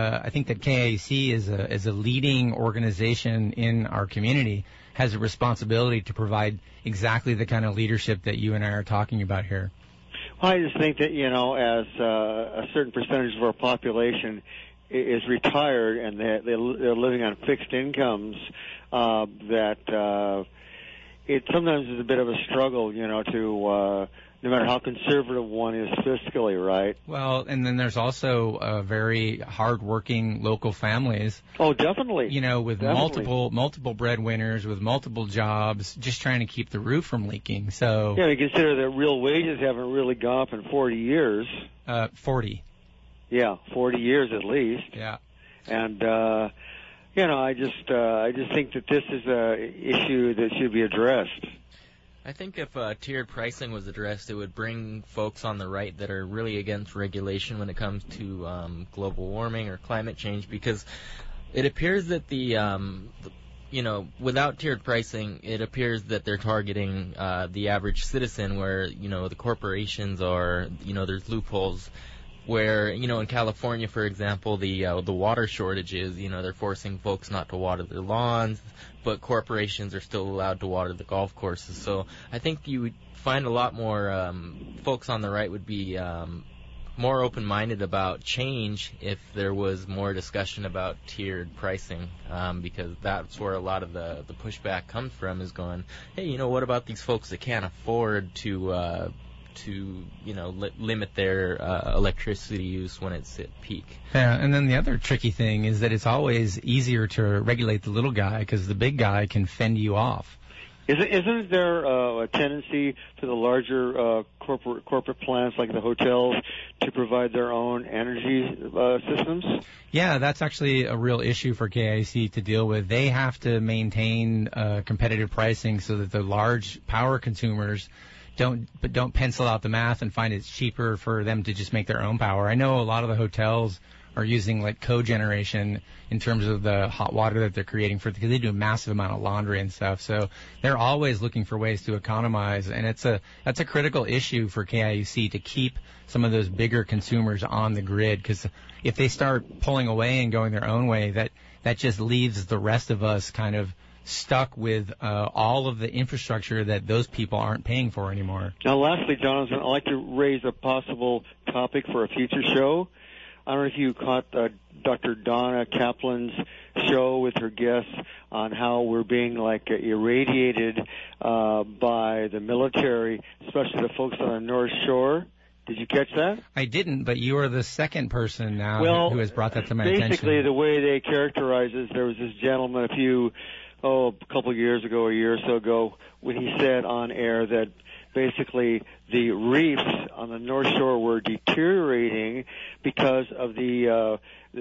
Speaker 1: KAC is a leading organization in our community, has a responsibility to provide exactly the kind of leadership that you and I are talking about here.
Speaker 6: Well, I just think that, as a certain percentage of our population is retired and they're living on fixed incomes, that it sometimes is a bit of a struggle, to no matter how conservative one is fiscally, right?
Speaker 1: Well, and then there's also very hard-working local families.
Speaker 6: Oh, definitely.
Speaker 1: With multiple breadwinners, with multiple jobs, just trying to keep the roof from leaking. So
Speaker 6: yeah, you consider that real wages haven't really gone up in 40 years.
Speaker 1: 40.
Speaker 6: Yeah, 40 years at least.
Speaker 1: Yeah.
Speaker 6: And I just think that this is a issue that should be addressed.
Speaker 7: I think if tiered pricing was addressed, it would bring folks on the right that are really against regulation when it comes to global warming or climate change, because it appears that without tiered pricing, it appears that they're targeting the average citizen, where, the corporations are, there's loopholes where, in California, for example, the water shortages, they're forcing folks not to water their lawns, but corporations are still allowed to water the golf courses. So I think you would find a lot more folks on the right would be more open-minded about change if there was more discussion about tiered pricing, because that's where a lot of the pushback comes from, is going, hey, what about these folks that can't afford to limit their electricity use when it's at peak.
Speaker 1: Yeah, and then the other tricky thing is that it's always easier to regulate the little guy because the big guy can fend you off.
Speaker 6: Isn't there a tendency to the larger corporate plants like the hotels to provide their own energy systems?
Speaker 1: Yeah, that's actually a real issue for KIC to deal with. They have to maintain competitive pricing so that the large power consumers don't pencil out the math and find it's cheaper for them to just make their own power. I know a lot of the hotels are using like cogeneration in terms of the hot water that they're creating because they do a massive amount of laundry and stuff. So they're always looking for ways to economize, and that's a critical issue for KIUC to keep some of those bigger consumers on the grid, because if they start pulling away and going their own way, that just leaves the rest of us kind of stuck with all of the infrastructure that those people aren't paying for anymore.
Speaker 6: Now, lastly, Jonathan, I'd like to raise a possible topic for a future show. I don't know if you caught Dr. Donna Kaplan's show with her guests on how we're being irradiated by the military, especially the folks on the North Shore. Did you catch that?
Speaker 1: I didn't, but you are the second person now who has brought that to my attention.
Speaker 6: Basically, the way they characterize it, there was this gentleman a couple of years ago, a year or so ago, when he said on air that basically the reefs on the North Shore were deteriorating because of the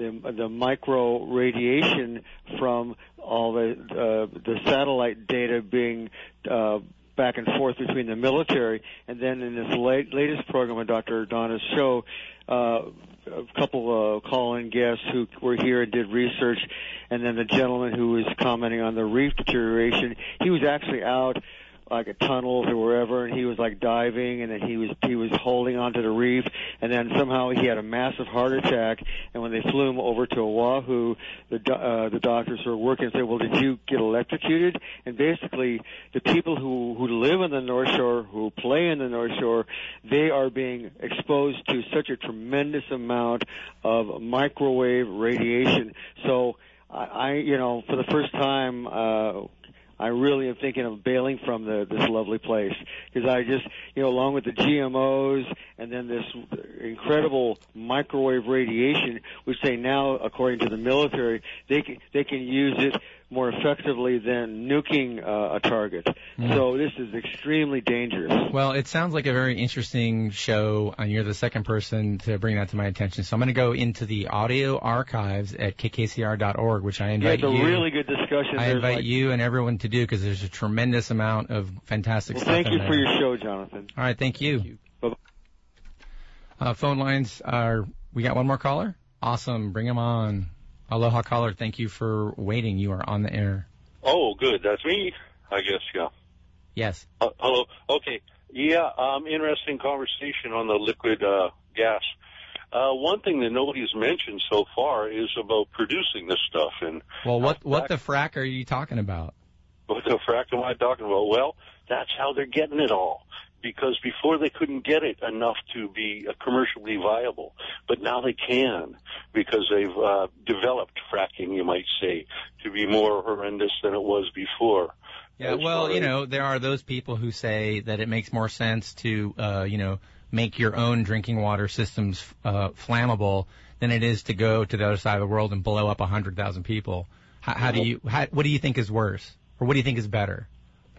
Speaker 6: micro radiation from all the satellite data being back and forth between the military. And then in this latest program on Dr. Donna's show, a couple call-in guests who were here and did research, and then the gentleman who was commenting on the reef deterioration, he was actually out like a tunnels or wherever, and he was like diving, and then he was holding onto the reef, and then somehow he had a massive heart attack. And when they flew him over to Oahu, the doctors who were working said, "Well, did you get electrocuted?" And basically, the people who live in the North Shore, who play in the North Shore, they are being exposed to such a tremendous amount of microwave radiation. So I for the first time, I really am thinking of bailing from this lovely place, because I just, along with the GMOs and then this incredible microwave radiation, which they now, according to the military, they can use it more effectively than nuking a target. So this is extremely dangerous.
Speaker 1: Well, it sounds like a very interesting show, and you're the second person to bring that to my attention. So I'm going to go into the audio archives at kkcr.org, which I invite you.
Speaker 6: It's a really good discussion.
Speaker 1: I invite you and everyone to do, because there's a tremendous amount of fantastic stuff in there.
Speaker 6: Thank you for your show, Jonathan.
Speaker 1: All right, thank you. Bye-bye. Phone lines we got one more caller? Awesome, bring him on. Aloha caller, thank you for waiting. You are on the air.
Speaker 8: Oh, good. That's me, I guess, yeah.
Speaker 1: Yes.
Speaker 8: Hello. Okay. Yeah, interesting conversation on the liquid gas. One thing that nobody's mentioned so far is about producing this stuff.
Speaker 1: Well, what the frack are you talking about?
Speaker 8: What the frack am I talking about? Well, that's how they're getting it all. Because before they couldn't get it enough to be commercially viable, but now they can, because they've developed fracking, you might say, to be more horrendous than it was before.
Speaker 1: Yeah, well, there are those people who say that it makes more sense to, make your own drinking water systems flammable than it is to go to the other side of the world and blow up 100,000 people. What do you think is worse, or what do you think is better?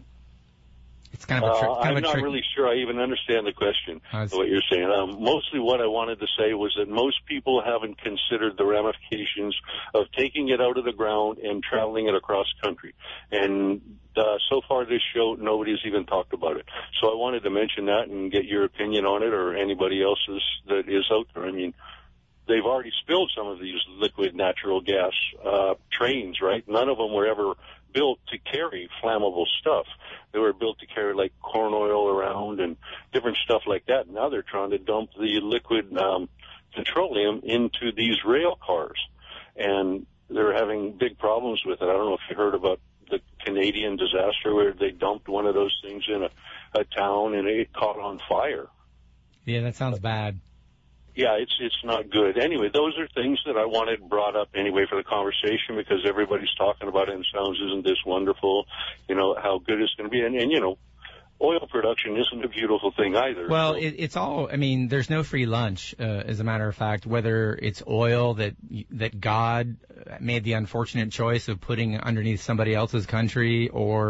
Speaker 1: It's kind of
Speaker 8: I'm not really sure I even understand the question, what you're saying. Mostly what I wanted to say was that most people haven't considered the ramifications of taking it out of the ground and traveling it across country. And so far this show, nobody's even talked about it. So I wanted to mention that and get your opinion on it, or anybody else's that is out there. I mean, they've already spilled some of these liquid natural gas trains, right? None of them were ever built to carry flammable stuff. They were built to carry like corn oil around and different stuff like that. Now they're trying to dump the liquid petroleum into these rail cars, and they're having big problems with it. I don't know if you heard about the Canadian disaster where they dumped one of those things in a town and it caught on fire.
Speaker 1: Yeah, that sounds bad.
Speaker 8: Yeah, it's not good. Anyway, those are things that I wanted brought up anyway for the conversation, because everybody's talking about it and sounds, isn't this wonderful, how good it's going to be. And oil production isn't a beautiful thing either.
Speaker 1: Well, it's all, there's no free lunch, as a matter of fact, whether it's oil that God made the unfortunate choice of putting underneath somebody else's country, or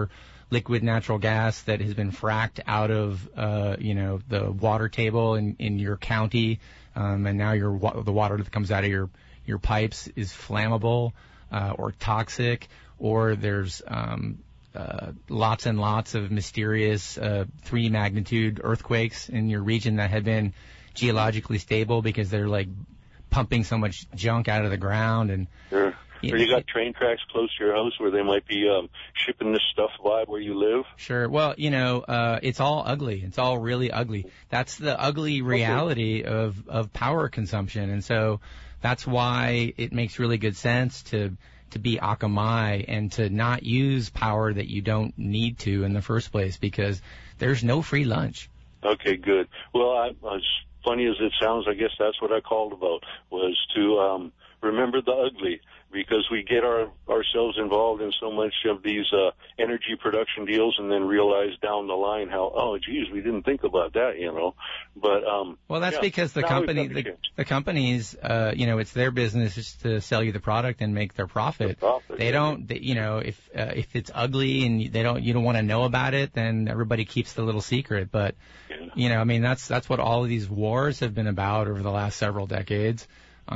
Speaker 1: liquid natural gas that has been fracked out of, the water table in your county, and now the water that comes out of your pipes is flammable, or toxic, or there's, lots and lots of mysterious, 3 magnitude earthquakes in your region that have been geologically stable because they're like pumping so much junk out of the ground. And
Speaker 8: sure. Or you got train tracks close to your house where they might be shipping this stuff by where you live.
Speaker 1: Sure. Well, it's all ugly. It's all really ugly. That's the ugly reality of power consumption. And so that's why it makes really good sense to be Akamai and to not use power that you don't need to in the first place, because there's no free lunch.
Speaker 8: Okay, good. Well, as funny as it sounds, I guess that's what I called about, was to remember the ugly, because we get ourselves involved in so much of these energy production deals and then realize down the line how, oh, geez, we didn't think about that, But
Speaker 1: well, that's because the companies, it's their business just to sell you the product and make their profit. They don't, if it's ugly and you don't want to know about it, then everybody keeps the little secret. But that's what all of these wars have been about over the last several decades.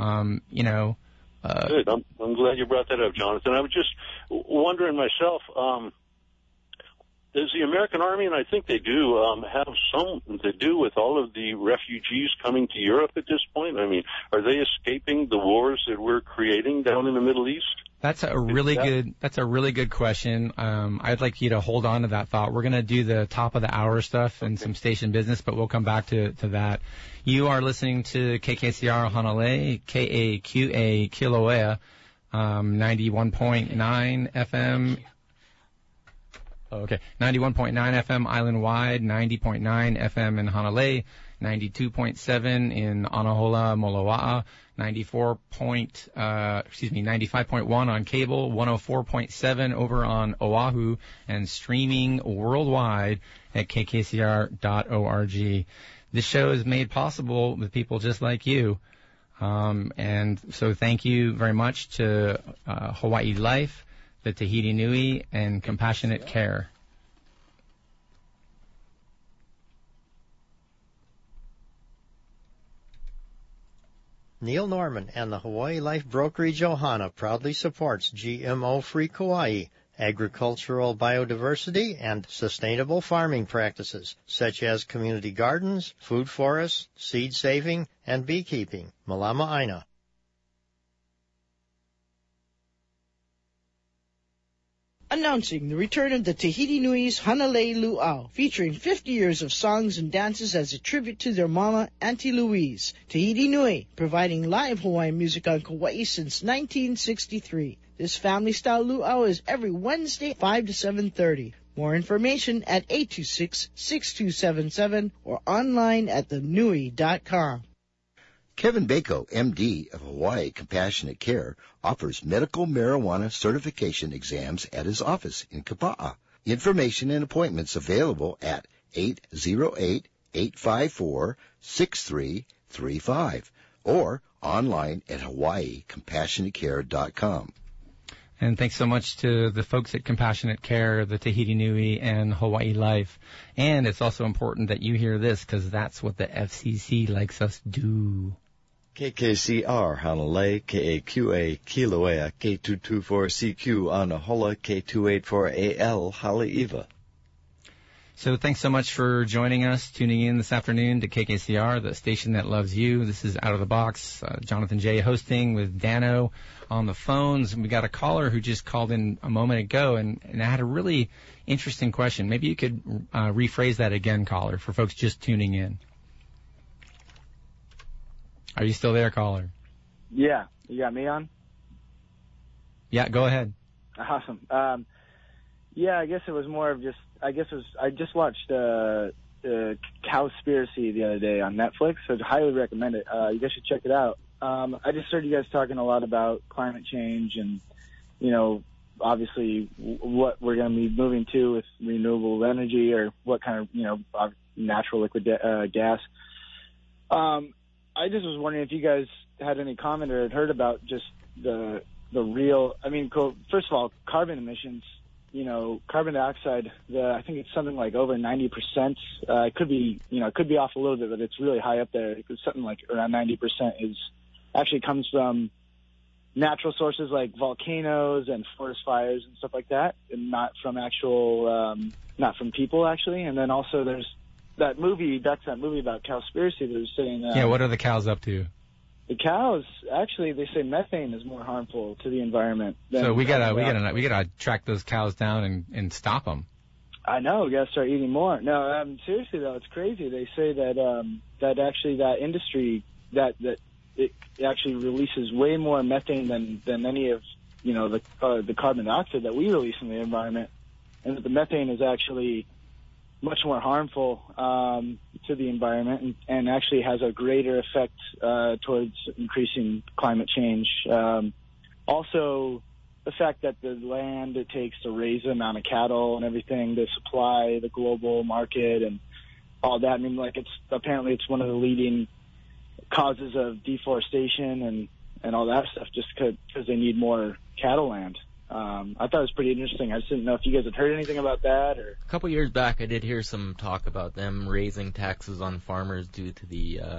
Speaker 8: Good. I'm glad you brought that up, Jonathan. I was just wondering myself, does the American Army, and I think they do, have something to do with all of the refugees coming to Europe at this point? I mean, are they escaping the wars that we're creating down in the Middle East?
Speaker 1: That's a really good question. I'd like you to hold on to that thought. We're going to do the top of the hour stuff and some station business, but we'll come back to that. You are listening to KKCR Hanalei, KAQA Kilauea, 91.9 FM. Okay, 91.9 FM island-wide, 90.9 FM in Hanalei, 92.7 in Anahola, Moloa'a, 95.1 on cable, 104.7 over on Oahu, and streaming worldwide at kkcr.org. This show is made possible with people just like you. And so thank you very much to Hawaii Life, the Tahiti Nui, and Compassionate Care.
Speaker 9: Neil Norman and the Hawaii Life Brokerage Ohana proudly supports GMO-free Kauai, agricultural biodiversity, and sustainable farming practices, such as community gardens, food forests, seed saving, and beekeeping. Malama Aina.
Speaker 10: Announcing the return of the Tahiti Nui's Hanalei Luau, featuring 50 years of songs and dances as a tribute to their mama, Auntie Louise. Tahiti Nui, providing live Hawaiian music on Kauai since 1963. This family-style luau is every Wednesday, 5 to 7:30. More information at 826-6277 or online at thenui.com.
Speaker 11: Kevin Bako, MD of Hawaii Compassionate Care, offers medical marijuana certification exams at his office in Kapa'a. Information and appointments available at 808-854-6335 or online at hawaiicompassionatecare.com.
Speaker 1: And thanks so much to the folks at Compassionate Care, the Tahiti Nui, and Hawaii Life. And it's also important that you hear this, because that's what the FCC likes us do.
Speaker 12: KKCR Hanalei, KAQA Kilauea, K224CQ Anahola, K284AL Haleiwa.
Speaker 1: So thanks so much for joining us, tuning in this afternoon to KKCR, the station that loves you. This is Out of the Box, Jonathan J. hosting with Dano on the phones. And we got a caller who just called in a moment ago and I had a really interesting question. Maybe you could rephrase that again, caller, for folks just tuning in. Are you still there, caller?
Speaker 13: Yeah. You got me on?
Speaker 1: Yeah, go ahead.
Speaker 13: Awesome. Yeah, I guess it was more of just, I just watched Cowspiracy the other day on Netflix, so I'd highly recommend it. You guys should check it out. I just heard you guys talking a lot about climate change and, obviously what we're going to be moving to with renewable energy or what kind of, natural liquid gas. I just was wondering if you guys had any comment or had heard about just the real, first of all, carbon emissions carbon dioxide, I think it's something like over 90%. It could be off a little bit, but it's really high up there. It's something like around 90% actually comes from natural sources like volcanoes and forest fires and stuff like that, and not from people actually. And then also there's that movie, back to that movie about Cowspiracy that was saying.
Speaker 1: What are the cows up to?
Speaker 13: The cows, actually, they say methane is more harmful to the environment.
Speaker 1: So we gotta track those cows down and stop them.
Speaker 13: I know, we gotta start eating more. No, seriously though, it's crazy. They say that actually that industry that it actually releases way more methane than any of the carbon dioxide that we release in the environment, and that the methane is actually much more harmful to the environment and actually has a greater effect towards increasing climate change. Also, the fact that the land it takes to raise the amount of cattle and everything to supply the global market and all that. I mean, it's one of the leading causes of deforestation and all that stuff, just because they need more cattle land. I thought it was pretty interesting. I just didn't know if you guys had heard anything about that. Or
Speaker 7: a couple years back, I did hear some talk about them raising taxes on farmers due to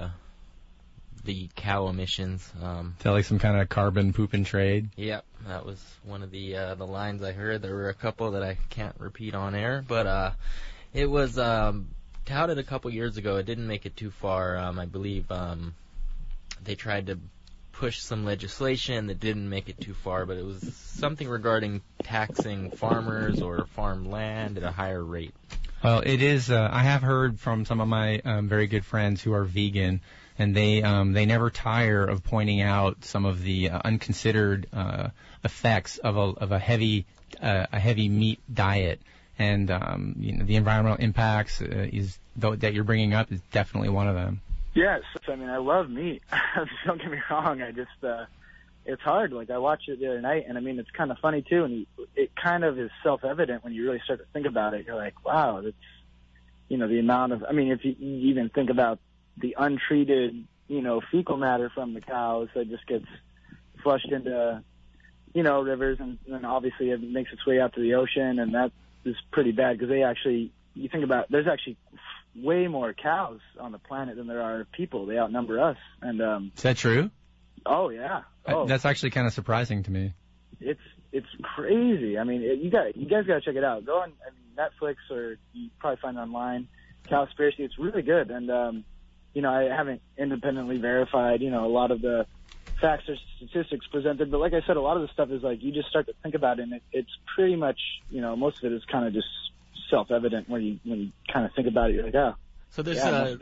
Speaker 7: the cow emissions.
Speaker 1: Is that like some kind of carbon poop and trade?
Speaker 7: Yep, that was one of the lines I heard. There were a couple that I can't repeat on air, but it was touted a couple years ago. It didn't make it too far. I believe they tried to push some legislation that didn't make it too far, but it was something regarding taxing farmers or farm land at a higher rate.
Speaker 1: Well, it is. I have heard from some of my very good friends who are vegan, and they never tire of pointing out some of the unconsidered effects of a heavy meat diet, and the environmental impacts that you're bringing up is definitely one of them.
Speaker 13: Yes, I mean, I love meat. Don't get me wrong. It's hard. Like, I watched it the other night, and I mean, it's kind of funny too, and it kind of is self-evident when you really start to think about it. You're like, wow, that's, the amount of, I mean, if you even think about the untreated, fecal matter from the cows that just gets flushed into, rivers, and then obviously it makes its way out to the ocean, and that is pretty bad because you think about, there's actually way more cows on the planet than there are people. They outnumber us. And
Speaker 1: is that true?
Speaker 13: Oh yeah. Oh.
Speaker 1: That's actually kind of surprising to me.
Speaker 13: It's crazy. I mean, you guys got to check it out. Go on Netflix, or you probably find it online. Cowspiracy. It's really good. And I haven't independently verified a lot of the facts or statistics presented, but like I said, a lot of the stuff is like you just start to think about it, and it's pretty much most of it is kind of just self-evident when you kind of think about it. You're like, oh.
Speaker 7: So this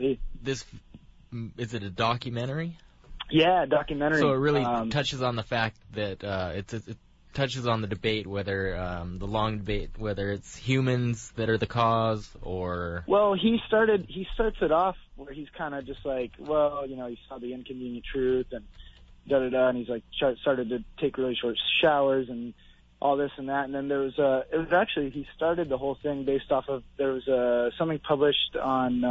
Speaker 7: is it a documentary?
Speaker 13: Yeah, documentary.
Speaker 7: So it really touches on the fact that it touches on the debate whether the long debate whether it's humans that are the cause or.
Speaker 13: Well, he starts it off where he's kind of just like, well, he saw the inconvenient truth and and he's like started to take really short showers and all this and that, and then there was he started the whole thing based off of, there was something published on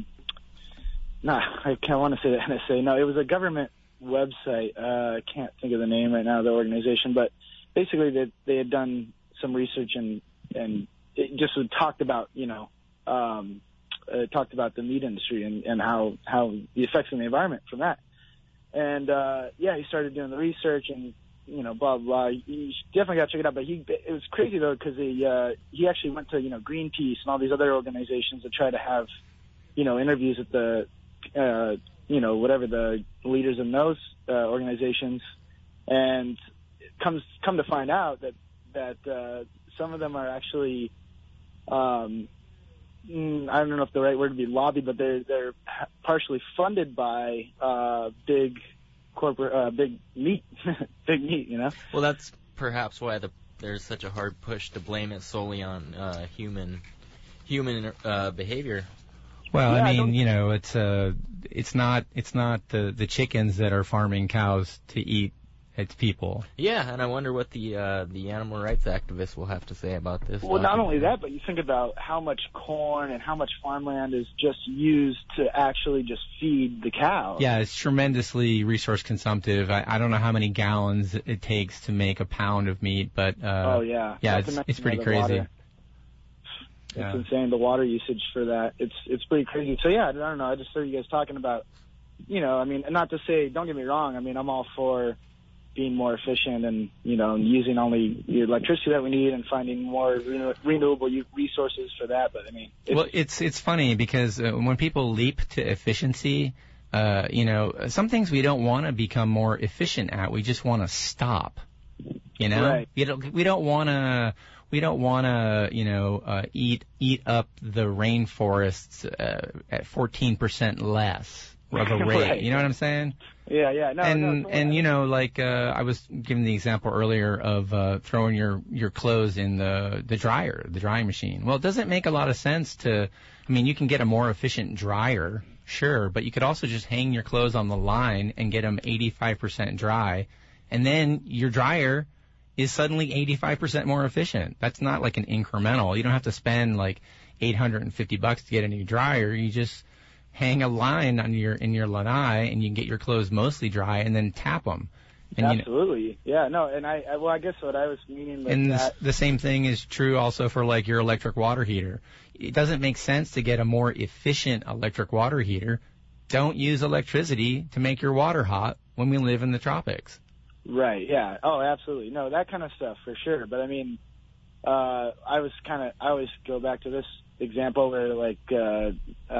Speaker 13: I can't want to say the NSA. No, it was a government website. I can't think of the name right now of the organization, but basically they had done some research and it just talked about talked about the meat industry and how the effects on the environment from that. And he started doing the research and blah, blah. You definitely got to check it out. But it was crazy, though, because he actually went to, Greenpeace and all these other organizations to try to have, interviews with the, whatever the leaders in those organizations. And come to find out that some of them are actually, I don't know if the right word would be lobby, but they're partially funded by big corporate, big meat, big meat,
Speaker 7: Well, that's perhaps why there's such a hard push to blame it solely on human behavior.
Speaker 1: Well, yeah, I mean, it's not the chickens that are farming cows to eat its people.
Speaker 7: Yeah, and I wonder what the animal rights activists will have to say about this.
Speaker 13: Well, not only that, but you think about how much corn and how much farmland is just used to actually just feed the cows.
Speaker 1: Yeah, it's tremendously resource consumptive. I don't know how many gallons it takes to make a pound of meat, but yeah, it's pretty crazy.
Speaker 13: Water. It's insane, the water usage for that. It's pretty crazy. So yeah, I don't know. I just heard you guys talking about, I mean, not to say, don't get me wrong. I mean, I'm all for being more efficient and, using only the electricity that we need and finding more renewable resources for that. But I mean,
Speaker 1: it's funny because when people leap to efficiency, some things we don't want to become more efficient at. We just want to stop.
Speaker 13: Right.
Speaker 1: We don't want to eat up the rainforests at 14% less of a rate.
Speaker 13: Right.
Speaker 1: You know what I'm saying?
Speaker 13: Yeah. No,
Speaker 1: I was giving the example earlier of throwing your clothes in the drying machine. Well, it doesn't make a lot of sense you can get a more efficient dryer, sure, but you could also just hang your clothes on the line and get them 85% dry, and then your dryer is suddenly 85% more efficient. That's not like an incremental. You don't have to spend like $850 to get a new dryer. You just hang a line in your lanai and you can get your clothes mostly dry and then tap them. And,
Speaker 13: absolutely. Yeah, no, and I guess what I was meaning
Speaker 1: the same thing is true also for like your electric water heater. It doesn't make sense to get a more efficient electric water heater. Don't use electricity to make your water hot when we live in the tropics.
Speaker 13: Right, yeah. Oh, absolutely. No, that kind of stuff for sure. But I mean, I always go back to this example where the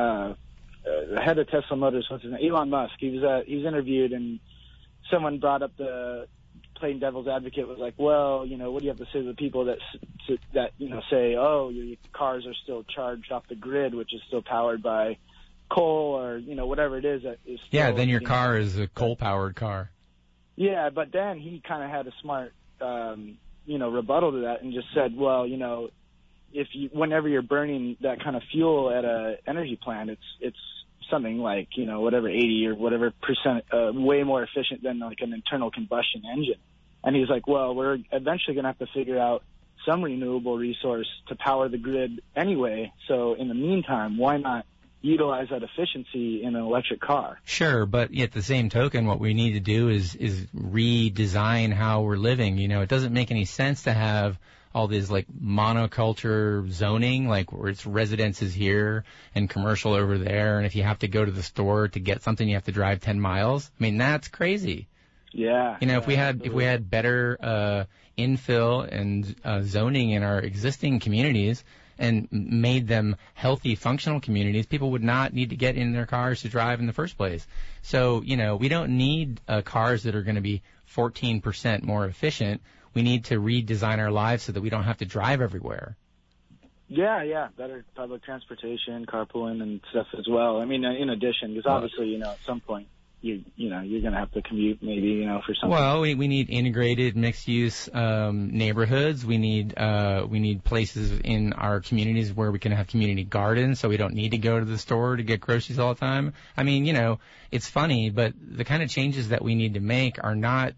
Speaker 13: head of Tesla Motors, what's his name? Elon Musk. He was interviewed and someone brought up playing devil's advocate was like, well, what do you have to say to the people that say, oh, your cars are still charged off the grid, which is still powered by coal or, whatever it is that is still,
Speaker 1: yeah, then your car is a coal-powered car.
Speaker 13: Yeah, but then he kind of had a smart, rebuttal to that and just said, well, whenever you're burning that kind of fuel at a energy plant, it's something like, whatever 80 or whatever percent, way more efficient than like an internal combustion engine. And he's like, well, we're eventually going to have to figure out some renewable resource to power the grid anyway. So in the meantime, why not utilize that efficiency in an electric car?
Speaker 1: Sure, but at the same token, what we need to do is redesign how we're living. It doesn't make any sense to have all this like monoculture zoning, like where it's residences here and commercial over there, and if you have to go to the store to get something, you have to drive 10 miles. I mean, that's crazy.
Speaker 13: Yeah.
Speaker 1: If we had better infill and zoning in our existing communities and made them healthy, functional communities, people would not need to get in their cars to drive in the first place. So, we don't need cars that are going to be 14% more efficient. We need to redesign our lives so that we don't have to drive everywhere.
Speaker 13: Yeah, better public transportation, carpooling, and stuff as well. I mean, in addition, because obviously, at some point, you're going to have to commute maybe, for something.
Speaker 1: Well, we need integrated mixed-use neighborhoods. We need places in our communities where we can have community gardens, so we don't need to go to the store to get groceries all the time. I mean, it's funny, but the kind of changes that we need to make are not,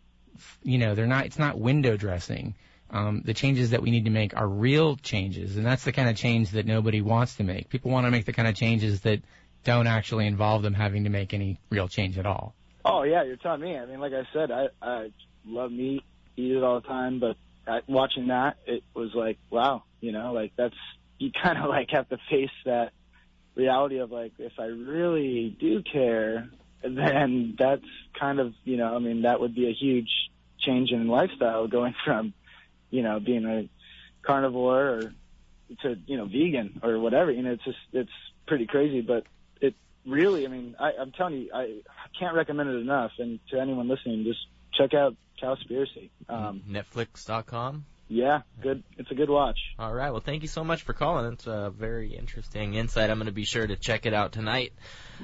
Speaker 1: it's not window dressing. The changes that we need to make are real changes, and that's the kind of change that nobody wants to make. People want to make the kind of changes that don't actually involve them having to make any real change at all.
Speaker 13: Oh, yeah, you're telling me. I mean, like I said, I love meat, eat it all the time, but watching that, it was like, wow, that's, you kind of like have to face that reality of like, if I really do care, then that's kind of, that would be a huge change in lifestyle going from, being a carnivore or to, vegan or whatever. It's pretty crazy, but it really, I'm telling you, I can't recommend it enough. And to anyone listening, just check out Cowspiracy.
Speaker 7: Netflix.com.
Speaker 13: Yeah, good. It's a good watch.
Speaker 7: All right. Well, thank you so much for calling. It's a very interesting insight. I'm going to be sure to check it out tonight.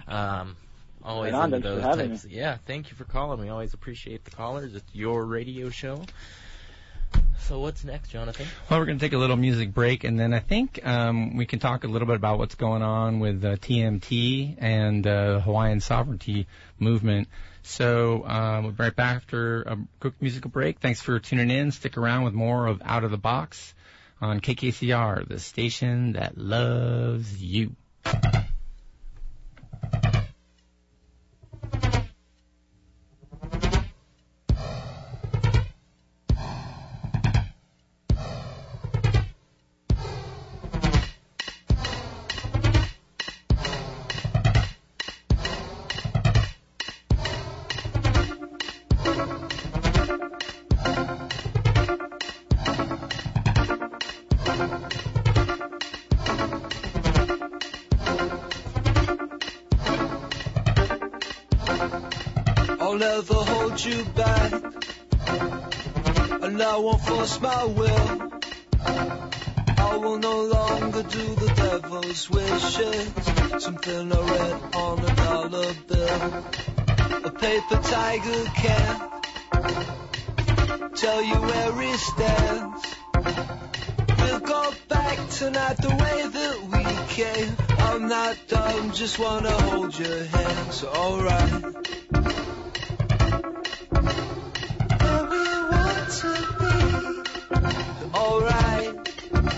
Speaker 7: Always into those types. Yeah, thank you for calling. We always appreciate the callers. It's your radio show. So what's next, Jonathan?
Speaker 1: Well, we're going to take a little music break, and then I think we can talk a little bit about what's going on with TMT and the Hawaiian sovereignty movement. So we'll be right back after a quick musical break. Thanks for tuning in. Stick around with more of Out of the Box on KKCR, the station that loves you.
Speaker 14: I'll never hold you back, and I won't force my will. I will no longer do the devil's wishes. Something I read on a dollar bill. A paper tiger can't tell you where he stands. We'll go back tonight the way that we came. I'm not done, just wanna hold your hand, so alright. Alright.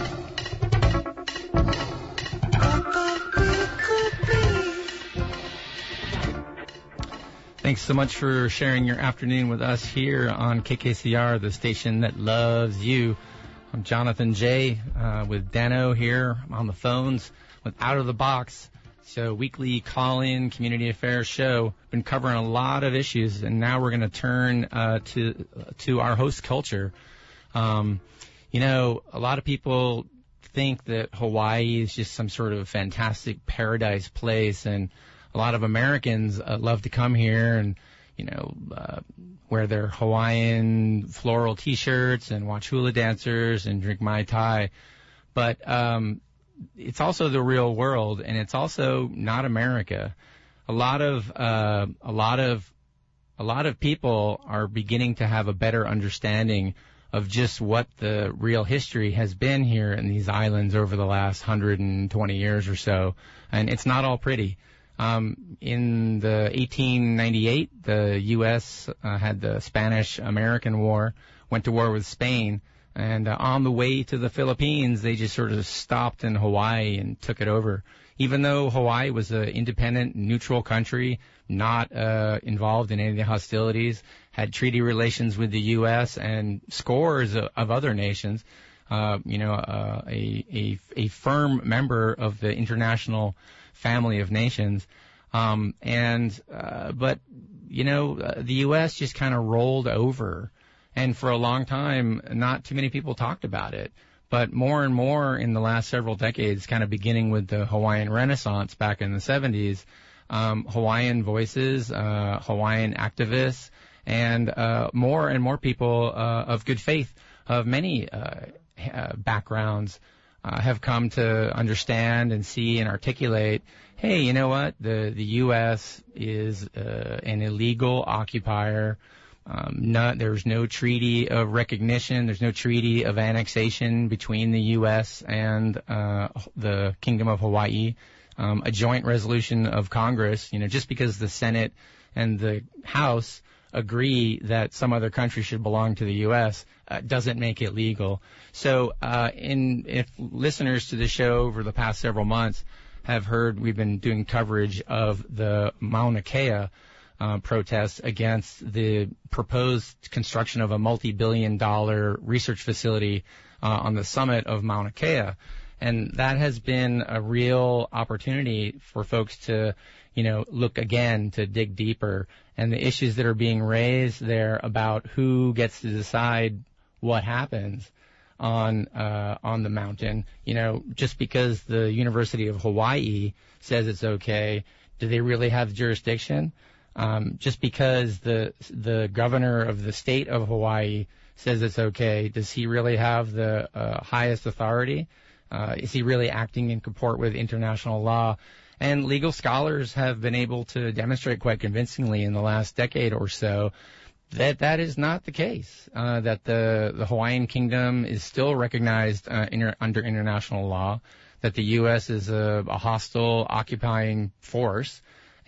Speaker 1: Thanks so much for sharing your afternoon with us here on KKCR, the station that loves you. I'm Jonathan J. With Dano here on the phones with Out of the Box. So weekly call-in community affairs show. Been covering a lot of issues, and now we're going to turn to our host culture. You know, a lot of people think that Hawaii is just some sort of fantastic paradise place, and a lot of Americans love to come here and, you know, wear their Hawaiian floral T-shirts and watch hula dancers and drink Mai Tai. But it's also the real world, and it's also not America. A lot of people are beginning to have a better understanding of just what the real history has been here in these islands over the last 120 years or so. And it's not all pretty. In the 1898, the U.S. Had the Spanish-American War, went to war with Spain, and on the way to the Philippines, they just sort of stopped in Hawaii and took it over. Even though Hawaii was an independent, neutral country, not involved in any of the hostilities, had treaty relations with the U.S. and scores of other nations, a firm member of the international family of nations. But the U.S. just kind of rolled over. And for a long time, not too many people talked about it. But more and more in the last several decades, kind of beginning with the Hawaiian Renaissance back in the 70s, Hawaiian voices, Hawaiian activists, and more and more people of good faith of many backgrounds have come to understand and see and articulate, hey, you know what? The U.S. is an illegal occupier. There's no treaty of recognition. There's no treaty of annexation between the U.S. and the Kingdom of Hawaii. A joint resolution of Congress, just because the Senate and the House agree that some other country should belong to the U.S. Doesn't make it legal. So if listeners to the show over the past several months have heard, we've been doing coverage of the Mauna Kea protests against the proposed construction of a multi-billion-dollar research facility on the summit of Mauna Kea. And that has been a real opportunity for folks to, look again, to dig deeper. And the issues that are being raised there about who gets to decide what happens on the mountain. Just because the University of Hawaii says it's okay, do they really have jurisdiction? Just because the governor of the state of Hawaii says it's okay, does he really have the highest authority? Is he really acting in comport with international law? And legal scholars have been able to demonstrate quite convincingly in the last decade or so that is not the case, that the Hawaiian Kingdom is still recognized under international law, that the U.S. is a hostile occupying force,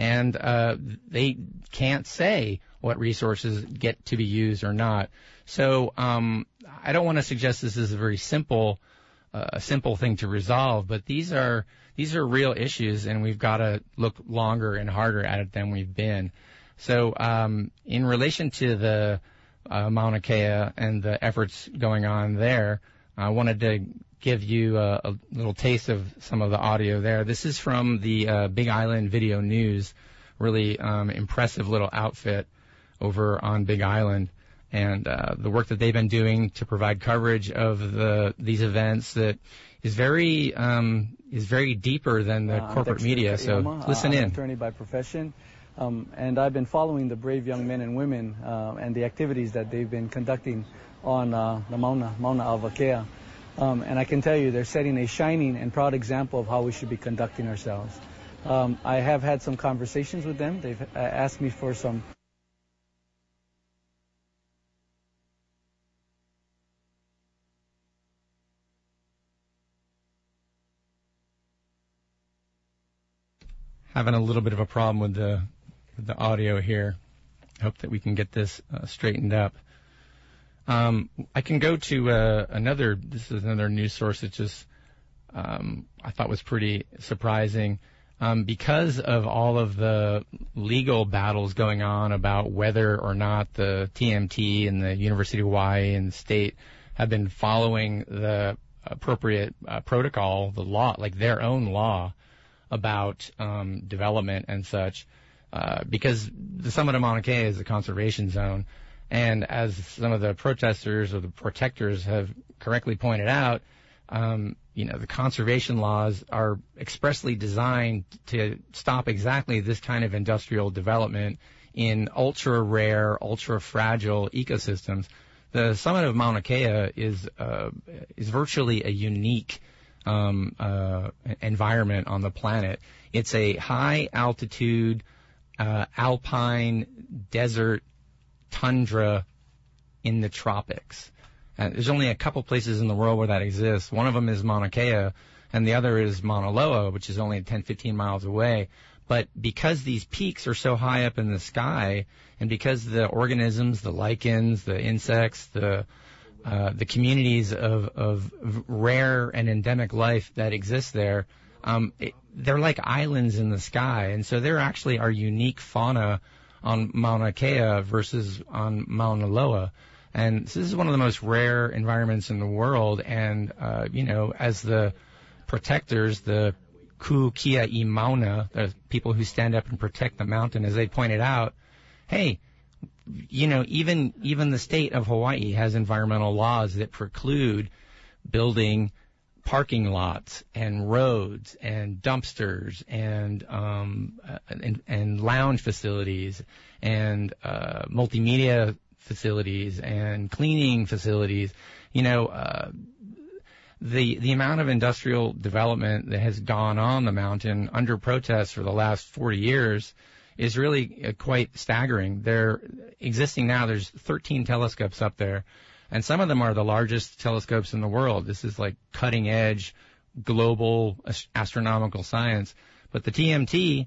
Speaker 1: and they can't say what resources get to be used or not. So I don't want to suggest this is a very simple thing to resolve, but these are real issues, and we've got to look longer and harder at it than we've been. So in relation to the Mauna Kea and the efforts going on there, I wanted to give you a little taste of some of the audio there. This is from the Big Island Video News, really impressive little outfit over on Big Island, and the work that they've been doing to provide coverage of these events that is very deeper than the corporate media. So listen in.
Speaker 15: I'm an attorney by profession, and I've been following the brave young men and women and the activities that they've been conducting on the Mauna Kea. And I can tell you they're setting a shining and proud example of how we should be conducting ourselves. I have had some conversations with them. They've asked me for some...
Speaker 1: Having a little bit of a problem with the audio here. Hope that we can get this straightened up. I can go to this is another news source that just I thought was pretty surprising. Because of all of the legal battles going on about whether or not the TMT and the University of Hawaii and the state have been following the appropriate protocol, the law, like their own law about development and such, because the summit of Mauna Kea is a conservation zone. And as some of the protesters or the protectors have correctly pointed out, the conservation laws are expressly designed to stop exactly this kind of industrial development in ultra rare, ultra fragile ecosystems. The summit of Mauna Kea is virtually a unique environment on the planet. It's a high altitude alpine desert tundra in the tropics. There's only a couple places in the world where that exists. One of them is Mauna Kea, and the other is Mauna Loa, which is only 10, 15 miles away. But because these peaks are so high up in the sky, and because the organisms, the lichens, the insects, the communities of rare and endemic life that exist there, they're like islands in the sky. And so there actually are unique fauna on Mauna Kea versus on Mauna Loa. And this is one of the most rare environments in the world. And, as the protectors, the Kukia'i Mauna, the people who stand up and protect the mountain, as they pointed out, hey, even the state of Hawaii has environmental laws that preclude building parking lots and roads and dumpsters and lounge facilities and multimedia facilities and cleaning facilities. The amount of industrial development that has gone on the mountain under protest for the last 40 years is really quite staggering. There's 13 telescopes up there, and some of them are the largest telescopes in the world. This is like cutting edge global astronomical science. But the TMT,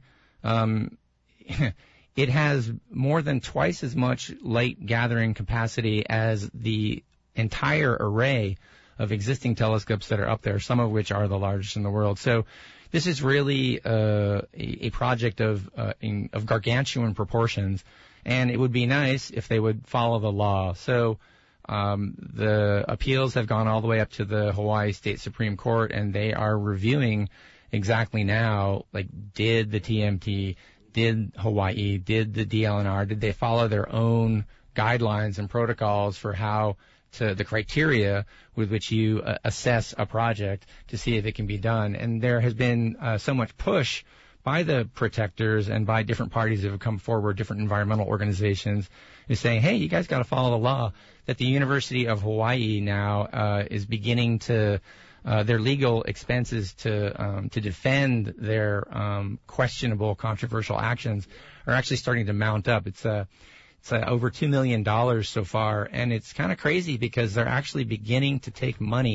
Speaker 1: it has more than twice as much light gathering capacity as the entire array of existing telescopes that are up there, some of which are the largest in the world. So this is really a project of gargantuan proportions, and it would be nice if they would follow the law. So the appeals have gone all the way up to the Hawaii State Supreme Court, and they are reviewing exactly now, like, did the TMT, did Hawaii, did the DLNR, did they follow their own guidelines and protocols for how to the criteria with which you assess a project to see if it can be done. And there has been so much push by the protectors and by different parties that have come forward, different environmental organizations, is saying, hey, you guys got to follow the law, that the University of Hawaii now is beginning to their legal expenses to defend their questionable, controversial actions are actually starting to mount up. It's over $2 million so far, and it's kind of crazy because they're actually beginning to take money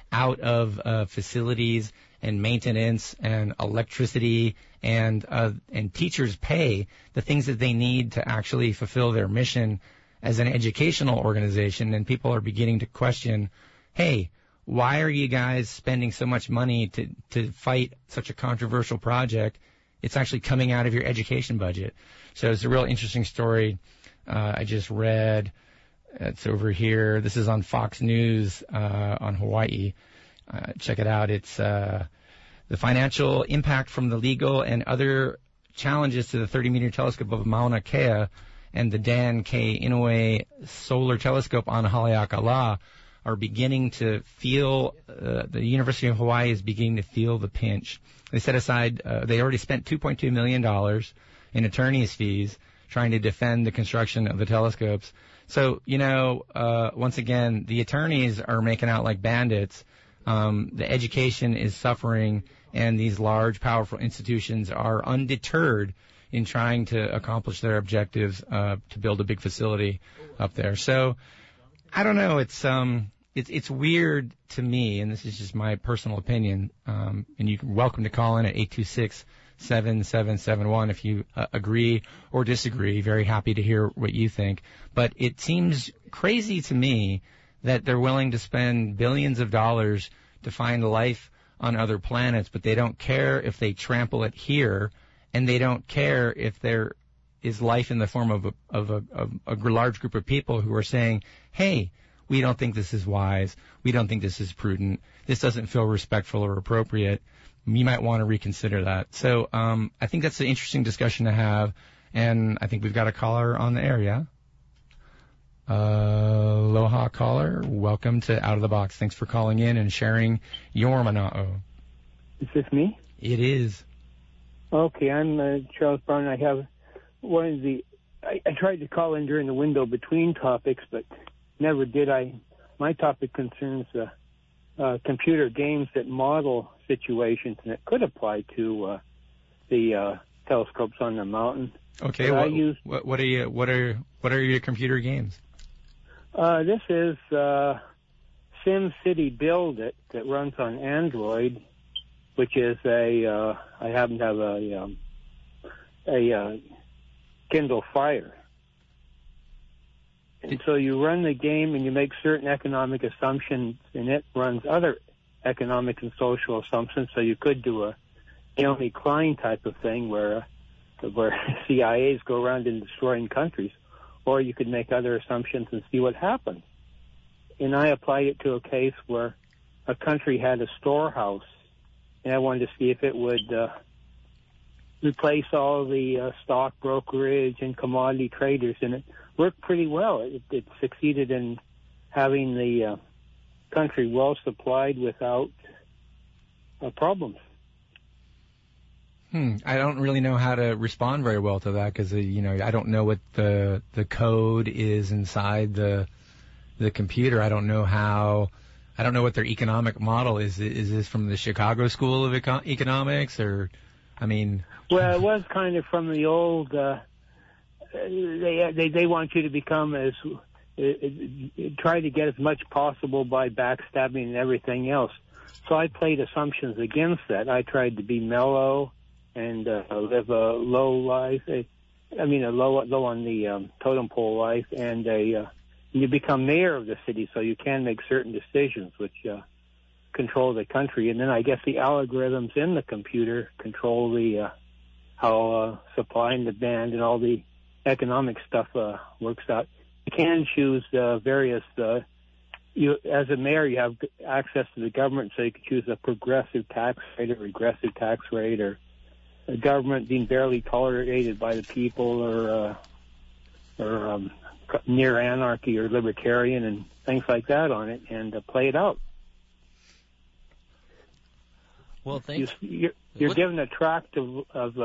Speaker 1: out of facilities and maintenance and electricity and teachers' pay, the things that they need to actually fulfill their mission as an educational organization. And people are beginning to question, hey, why are you guys spending so much money to fight such a controversial project? It's actually coming out of your education budget. So it's a real interesting story. I just read, it's over here. This is on Fox News on Hawaii. Check it out. It's the financial impact from the legal and other challenges to the 30-meter telescope of Mauna Kea and the Dan K. Inouye Solar Telescope on Haleakala are beginning to feel, the University of Hawaii is beginning to feel the pinch. They set aside, they already spent $2.2 million in attorney's fees trying to defend the construction of the telescopes. So, once again, the attorneys are making out like bandits. The education is suffering, and these large, powerful institutions are undeterred in trying to accomplish their objectives to build a big facility up there. So, I don't know. It's weird to me, and this is just my personal opinion. And you're welcome to call in at 826-7771 if you agree or disagree. Very happy to hear what you think. But it seems crazy to me that they're willing to spend billions of dollars to find life on other planets, but they don't care if they trample it here, and they don't care if there is life in the form of a large group of people who are saying, hey, we don't think this is wise. We don't think this is prudent. This doesn't feel respectful or appropriate. You might want to reconsider that. So I think that's an interesting discussion to have, and I think we've got a caller on the air, yeah? Aloha, caller. Welcome to Out of the Box. Thanks for calling in and sharing your mana'o.
Speaker 16: Is this me?
Speaker 1: It is.
Speaker 16: Okay, I'm Charles Brown. I have one of the... I tried to call in during the window between topics, but never did. My topic concerns computer games that model situations, and it could apply to the telescopes on the mountain.
Speaker 1: Okay, what are your computer games?
Speaker 16: This is SimCity Build It that runs on Android, which is I happen to have a Kindle Fire. And so you run the game and you make certain economic assumptions, and it runs other economic and social assumptions. So you could do a Naomi Klein type of thing where CIAs go around and destroying countries, or you could make other assumptions and see what happens. And I applied it to a case where a country had a storehouse, and I wanted to see if it would replace all the stock brokerage and commodity traders, and it worked pretty well. It succeeded in having the country well supplied without problems.
Speaker 1: I don't really know how to respond very well to that because, I don't know what the code is inside the computer. I don't know what their economic model is. Is this from the Chicago School of Economics or,
Speaker 16: Well, it was kind of from the old, they want you to become try to get as much possible by backstabbing and everything else. So I played assumptions against that. I tried to be mellow and live a low life. Low on the totem pole life, and you become mayor of the city, so you can make certain decisions which control the country. And then I guess the algorithms in the computer control the how supply and demand and all the economic stuff works out. You can choose various. You, as a mayor, you have access to the government, so you can choose a progressive tax rate, a regressive tax rate, or a government being barely tolerated by the people, or near anarchy or libertarian, and things like that on it, and play it out.
Speaker 7: Well, thanks.
Speaker 16: You're given a tract of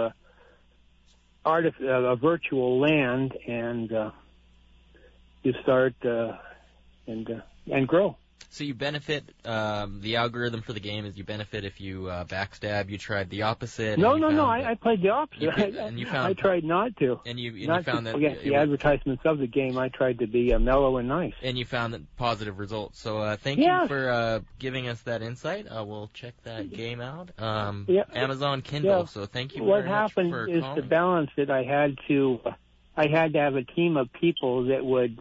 Speaker 16: a virtual land, and you start and grow.
Speaker 7: So you benefit, the algorithm for the game is you benefit if you backstab. You tried the opposite.
Speaker 16: No. I played the opposite.
Speaker 7: I
Speaker 16: tried not to.
Speaker 7: And you
Speaker 16: not
Speaker 7: found
Speaker 16: to
Speaker 7: that
Speaker 16: forget the advertisements of the game. I tried to be mellow and nice.
Speaker 7: And you found that positive results. So thank you for giving us that insight. We'll check that game out. Amazon Kindle.
Speaker 16: Yeah.
Speaker 7: So thank you
Speaker 16: what
Speaker 7: very much for calling.
Speaker 16: What happened is to balance it, I had to have a team of people that would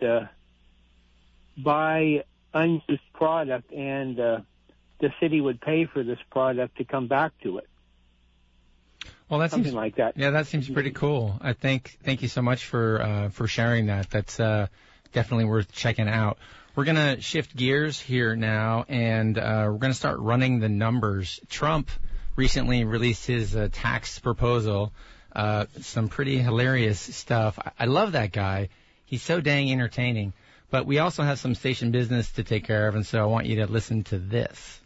Speaker 16: buy unused product, and the city would pay for this product to come back to it.
Speaker 1: Well, that
Speaker 16: something
Speaker 1: seems
Speaker 16: like that.
Speaker 1: Yeah, that seems pretty cool. Thank you so much for sharing that. That's definitely worth checking out. We're gonna shift gears here now, and we're gonna start running the numbers. Trump recently released his tax proposal. Some pretty hilarious stuff. I love that guy. He's so dang entertaining. But we also have some station business to take care of, and so I want you to listen to this.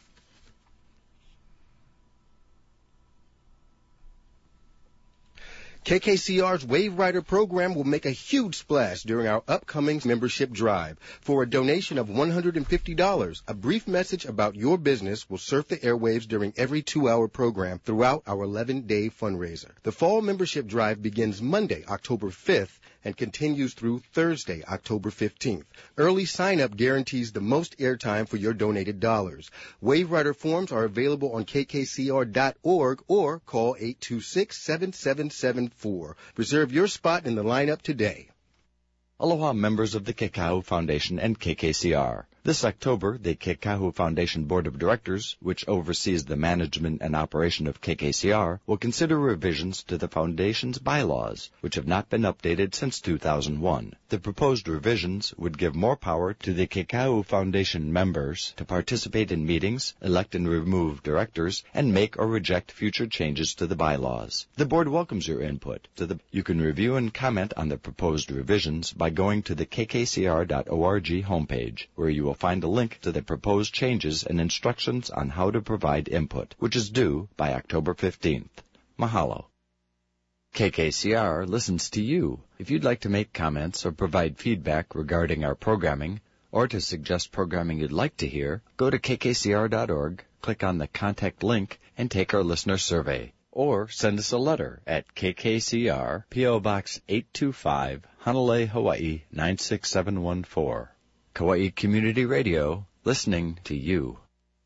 Speaker 5: KKCR's Wave Rider program will make a huge splash during our upcoming membership drive. For a donation of $150, a brief message about your business will surf the airwaves during every 2-hour program throughout our 11-day fundraiser. The fall membership drive begins Monday, October 5th, and continues through Thursday, October 15th. Early sign-up guarantees the most airtime for your donated dollars. Wave Rider forms are available on kkcr.org or call 826-7774. Reserve your spot in the lineup today.
Speaker 12: Aloha, members of the Kekahu Foundation and KKCR. This October, the Kekahu Foundation Board of Directors, which oversees the management and operation of KKCR, will consider revisions to the Foundation's bylaws, which have not been updated since 2001. The proposed revisions would give more power to the Kekahu Foundation members to participate in meetings, elect and remove directors, and make or reject future changes to the bylaws. The Board welcomes your input. You can review and comment on the proposed revisions by going to the kkcr.org homepage, where you will find a link to the proposed changes and instructions on how to provide input, which is due by October 15th. Mahalo. KKCR listens to you. If you'd like to make comments or provide feedback regarding our programming, or to suggest programming you'd like to hear, go to kkcr.org, click on the contact link, and take our listener survey. Or send us a letter at KKCR, P.O. Box 825, Honolulu, Hawaii 96714. Kauai Community Radio, listening to you.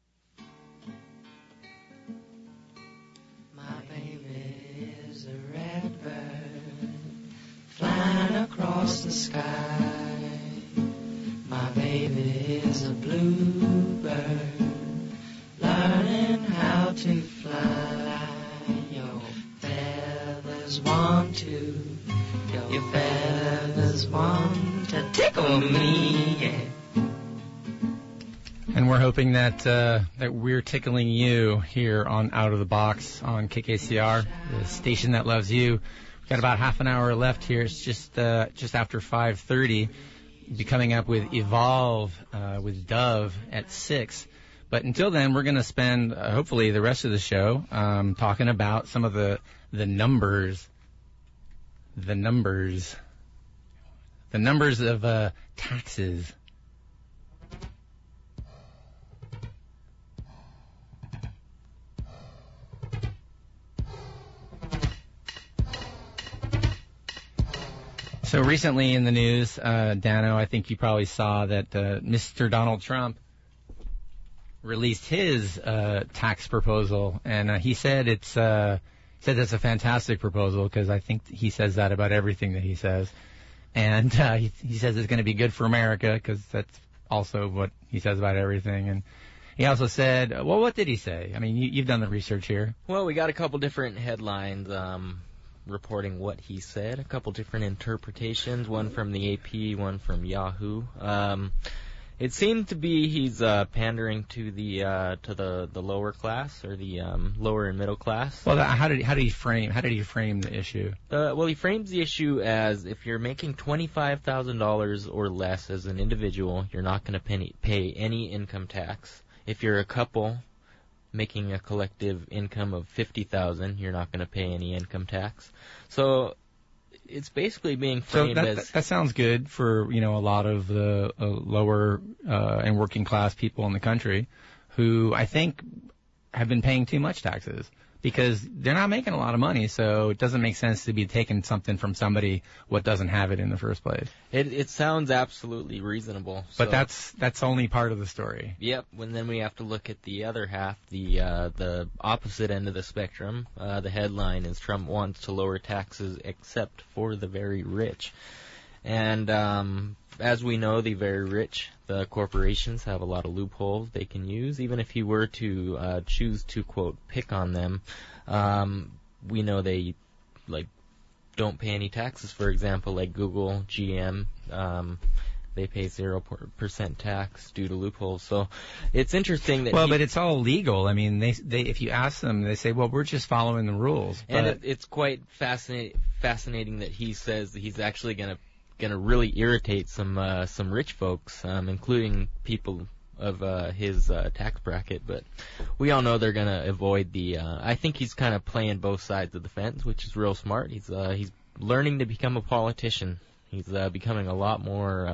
Speaker 4: My baby is a red bird flying across the sky. My baby is a bluebird learning how to fly. Your feathers want to tickle me, yeah.
Speaker 1: And we're hoping that we're tickling you here on Out of the Box on KKCR, the station that loves you. We've got about half an hour left here. It's just after 5:30. Be coming up with Evolve with Dove at 6. But until then, we're going to spend hopefully the rest of the show talking about some of the numbers. The numbers of taxes. So recently in the news, Dano, I think you probably saw that Mr. Donald Trump released his tax proposal, and he said it's a fantastic proposal, because I think he says that about everything that he says. And he says it's going to be good for America, because that's also what he says about everything. And he also said, well, what did he say? I mean, you've done the research here.
Speaker 7: Well, we got a couple different headlines reporting what he said, a couple different interpretations, one from the AP, one from Yahoo. It seemed to be he's pandering to the lower class, or the lower and middle class.
Speaker 1: Well, how did he frame the issue?
Speaker 7: Well, he frames the issue as if you're making $25,000 or less as an individual, you're not going to pay any income tax. If you're a couple making a collective income of $50,000, you're not going to pay any income tax. So it's basically being
Speaker 1: So
Speaker 7: framed as...
Speaker 1: that sounds good for, a lot of the lower and working class people in the country who I think have been paying too much taxes because they're not making a lot of money, so it doesn't make sense to be taking something from somebody what doesn't have it in the first place.
Speaker 7: It sounds absolutely reasonable.
Speaker 1: But that's only part of the story.
Speaker 7: Yep, and then we have to look at the other half, the opposite end of the spectrum. The headline is Trump wants to lower taxes except for the very rich. And as we know, the very rich, the corporations, have a lot of loopholes they can use. Even if he were to choose to, quote, pick on them, we know they, don't pay any taxes. For example, like Google, GM, they pay 0% tax due to loopholes. So it's interesting that...
Speaker 1: Well, but it's all legal. I mean, they if you ask them, they say, well, we're just following the rules.
Speaker 7: And it's quite fascinating that he says that he's actually going to really irritate some rich folks, including people of his tax bracket. But we all know they're going to avoid the... I think he's kind of playing both sides of the fence, which is real smart. He's learning to become a politician. He's becoming a lot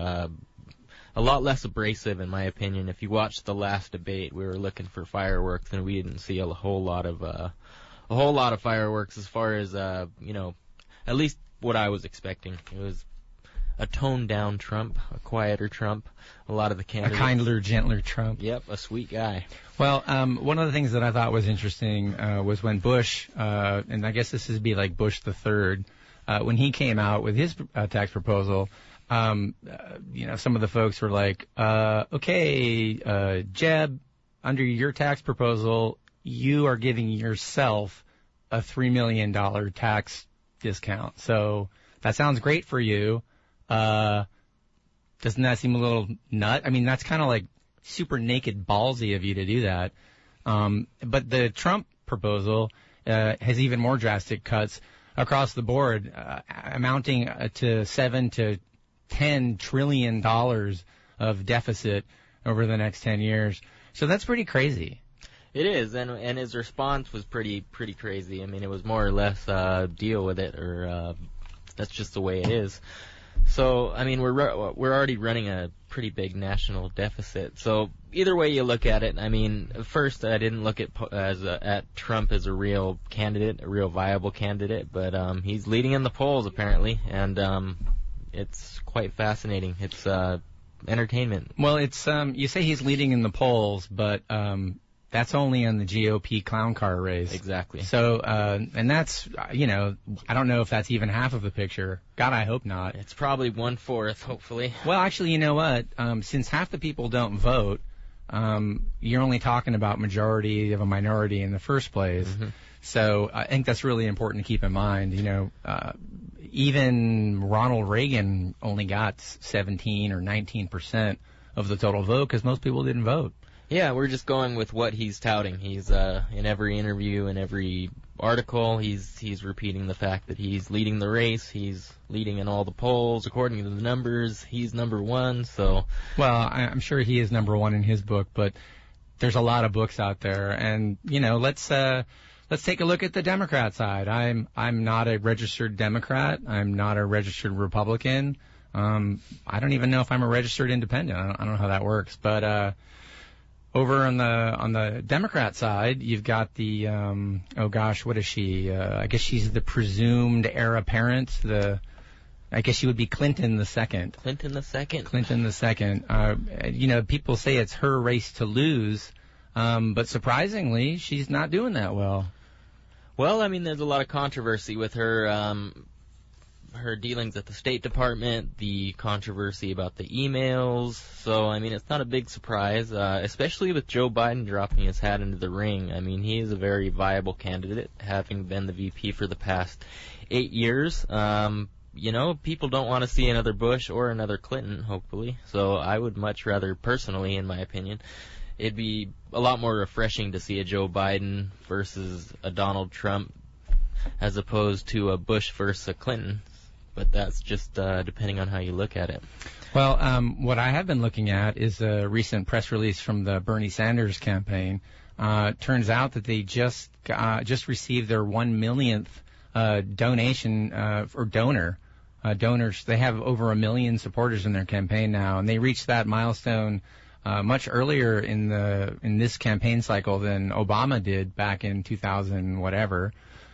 Speaker 7: less abrasive, in my opinion. If you watched the last debate, we were looking for fireworks, and we didn't see a whole lot of fireworks as far as at least what I was expecting. It was a toned-down Trump, a quieter Trump. A lot of the candidates.
Speaker 1: A kinder, gentler Trump.
Speaker 7: Yep, a sweet guy.
Speaker 1: Well, one of the things that I thought was interesting was when Bush, and I guess this would be like Bush the Third, when he came out with his tax proposal, some of the folks were like, okay, Jeb, under your tax proposal, you are giving yourself a $3 million tax discount. So that sounds great for you. Doesn't that seem a little nut? I mean, that's kind of like super naked ballsy of you to do that. But the Trump proposal has even more drastic cuts across the board, amounting to $7 to $10 trillion of deficit over the next 10 years. So that's pretty crazy.
Speaker 7: It is, and his response was pretty crazy. I mean, it was more or less deal with it, or that's just the way it is. So, I mean, we're already running a pretty big national deficit. So either way you look at it, I mean, first I didn't look at Trump as a real candidate, a real viable candidate, but he's leading in the polls apparently, and it's quite fascinating. It's entertainment.
Speaker 1: Well, it's you say he's leading in the polls, but that's only in the GOP clown car race.
Speaker 7: Exactly.
Speaker 1: So, and that's, I don't know if that's even half of the picture. God, I hope not.
Speaker 7: It's probably 1/4, hopefully.
Speaker 1: Well, actually, you know what? Since half the people don't vote, you're only talking about majority of a minority in the first place. Mm-hmm. So I think that's really important to keep in mind. Even Ronald Reagan only got 17 or 19% of the total vote because most people didn't vote.
Speaker 7: Yeah, we're just going with what he's touting. He's in every interview, in every article, he's repeating the fact that he's leading the race. He's leading in all the polls. According to the numbers, he's number one. So,
Speaker 1: well, I'm sure he is number one in his book, but there's a lot of books out there, and let's take a look at the Democrat side. I'm not a registered Democrat. I'm not a registered Republican. I don't even know if I'm a registered independent. I don't know how that works, but over on the Democrat side, you've got the what is she? I guess she's the presumed heir apparent. I guess she would be Clinton the second.
Speaker 7: Clinton the second.
Speaker 1: Clinton the second. People say it's her race to lose, but surprisingly, she's not doing that well.
Speaker 7: Well, I mean, there's a lot of controversy with her. Her dealings at the State Department, the controversy about the emails. So, I mean, it's not a big surprise, especially with Joe Biden dropping his hat into the ring. I mean, he is a very viable candidate, having been the VP for the past 8 years. People don't want to see another Bush or another Clinton, hopefully. So I would much rather, personally, in my opinion, it'd be a lot more refreshing to see a Joe Biden versus a Donald Trump as opposed to a Bush versus a Clinton. But that's just depending on how you look at it.
Speaker 1: Well, what I have been looking at is a recent press release from the Bernie Sanders campaign. Turns out that they just received their 1 millionth donation or donors. They have over 1 million supporters in their campaign now, and they reached that milestone much earlier in this campaign cycle than Obama did back in 2000 whatever.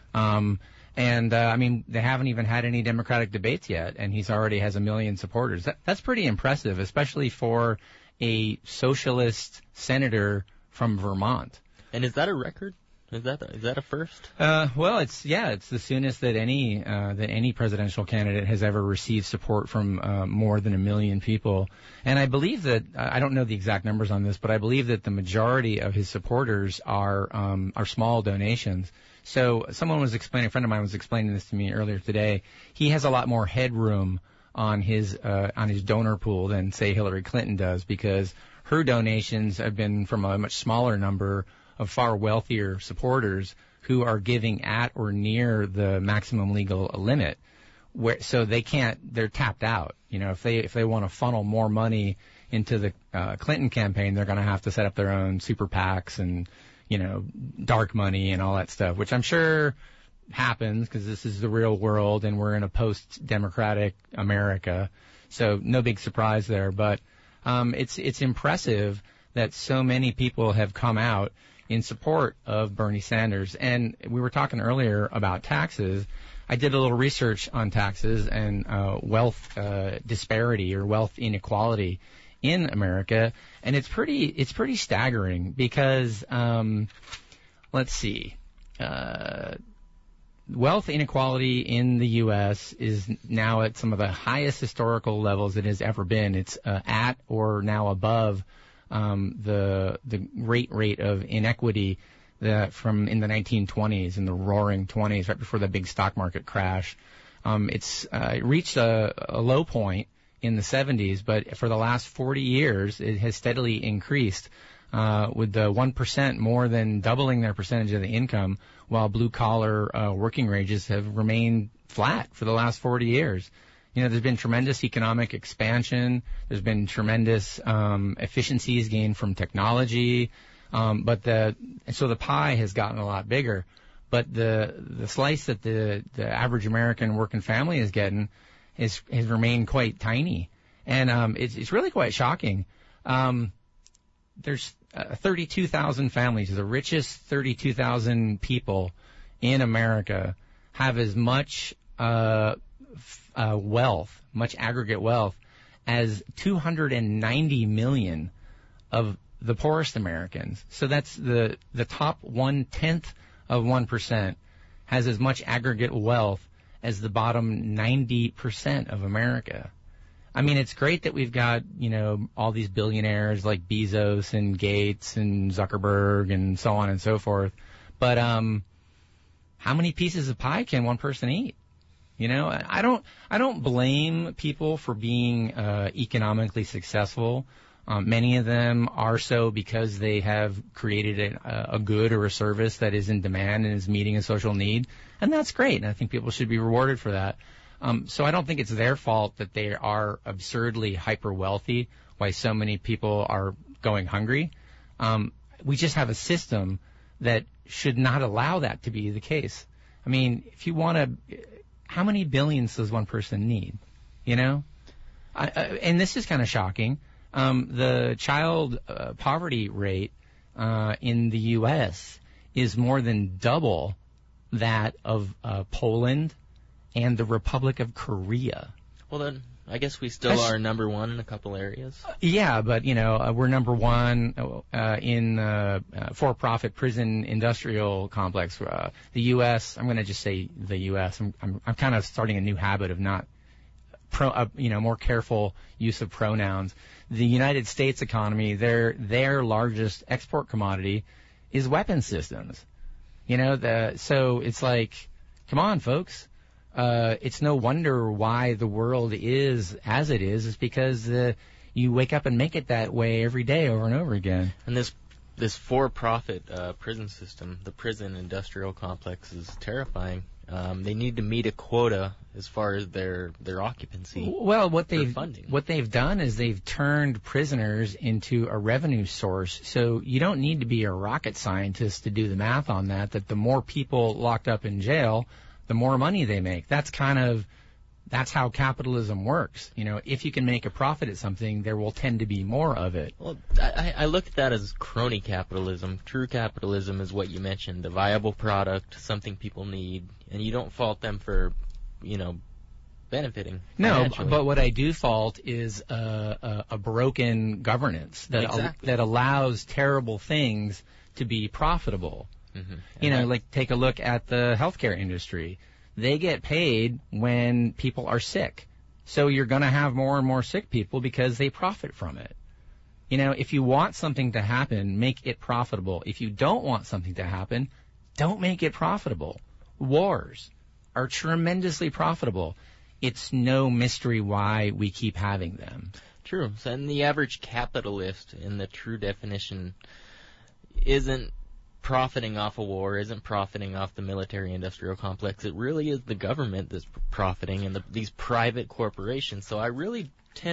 Speaker 1: I mean, they haven't even had any Democratic debates yet, and he's already has 1 million supporters. That's pretty impressive, especially for a socialist senator from Vermont.
Speaker 7: And is that a record? Is that a first?
Speaker 1: Well, it's the soonest that any presidential candidate has ever received support from more than 1 million people. And I believe that I don't know the exact numbers on this, but I believe that the majority of his supporters are small donations. So a friend of mine was explaining this to me earlier today. He has a lot more headroom on his donor pool than say Hillary Clinton does, because her donations have been from a much smaller number of far wealthier supporters who are giving at or near the maximum legal limit, so they're tapped out. You know, if they want to funnel more money into the Clinton campaign, they're going to have to set up their own super PACs and, you know, dark money and all that stuff, which I'm sure happens because this is the real world and we're in a post-democratic America. So no big surprise there, but it's impressive that so many people have come out in support of Bernie Sanders. And we were talking earlier about taxes. I did a little research on taxes and wealth disparity or wealth inequality in America, and it's pretty staggering because let's see, wealth inequality in the U.S. is now at some of the highest historical levels it has ever been. It's at or now above the rate of inequity that from in the 1920s, in the roaring 20s, right before the big stock market crash. It's reached a low point in the 70s, but for the last 40 years, it has steadily increased, with the 1% more than doubling their percentage of the income, while blue-collar working wages have remained flat for the last 40 years. You know, there's been tremendous economic expansion. There's been tremendous efficiencies gained from technology, so the pie has gotten a lot bigger. But the slice that the average American working family is getting has remained quite tiny, and it's really quite shocking. There's 32,000 families, the richest 32,000 people in America have as much much aggregate wealth as 290 million of the poorest Americans. So that's the top 1/10 of 1% has as much aggregate wealth as the bottom 90% of America. I mean, it's great that we've got, you know, all these billionaires like Bezos and Gates and Zuckerberg and so on and so forth. But how many pieces of pie can one person eat? You know, I don't blame people for being economically successful. Many of them are so because they have created a good or a service that is in demand and is meeting a social need, and that's great. And I think people should be rewarded for that. So I don't think it's their fault that they are absurdly hyper wealthy, why so many people are going hungry. We just have a system that should not allow that to be the case. I mean, if you want to, how many billions does one person need? You know? And this is kind of shocking. The child poverty rate in the U.S. is more than double that of Poland and the Republic of Korea.
Speaker 7: Well, then, I guess we still are number one in a couple areas.
Speaker 1: Yeah, but, you know, we're number one in for-profit prison industrial complex. The U.S., I'm going to just say the U.S. I'm kind of starting a new habit of not, more careful use of pronouns. The United States economy, their largest export commodity is weapon systems. You know, so it's like, come on, folks. It's no wonder why the world is as it is. It's because you wake up and make it that way every day over and over again.
Speaker 7: And this for-profit prison system, the prison industrial complex, is terrifying. They need to meet a quota as far as their occupancy.
Speaker 1: Well, what they've done is they've turned prisoners into a revenue source. So you don't need to be a rocket scientist to do the math on that. That the more people locked up in jail, the the more money they make. That's how capitalism works. You know, if you can make a profit at something, there will tend to be more of it.
Speaker 7: Well, I look at that as crony capitalism. True capitalism is what you mentioned, a viable product, something people need, and you don't fault them for, you know, benefiting.
Speaker 1: No, but what I do fault is a broken governance that allows terrible things to be profitable.
Speaker 7: Mm-hmm.
Speaker 1: You know, like take a look at the healthcare industry. They get paid when people are sick. So you're going to have more and more sick people because they profit from it. You know, if you want something to happen, make it profitable. If you don't want something to happen, don't make it profitable. Wars are tremendously profitable. It's no mystery why we keep having them.
Speaker 7: True. So, and the average capitalist, in the true definition, isn't profiting off a war, isn't profiting off the military-industrial complex. It really is the government that's profiting and these private corporations. So I really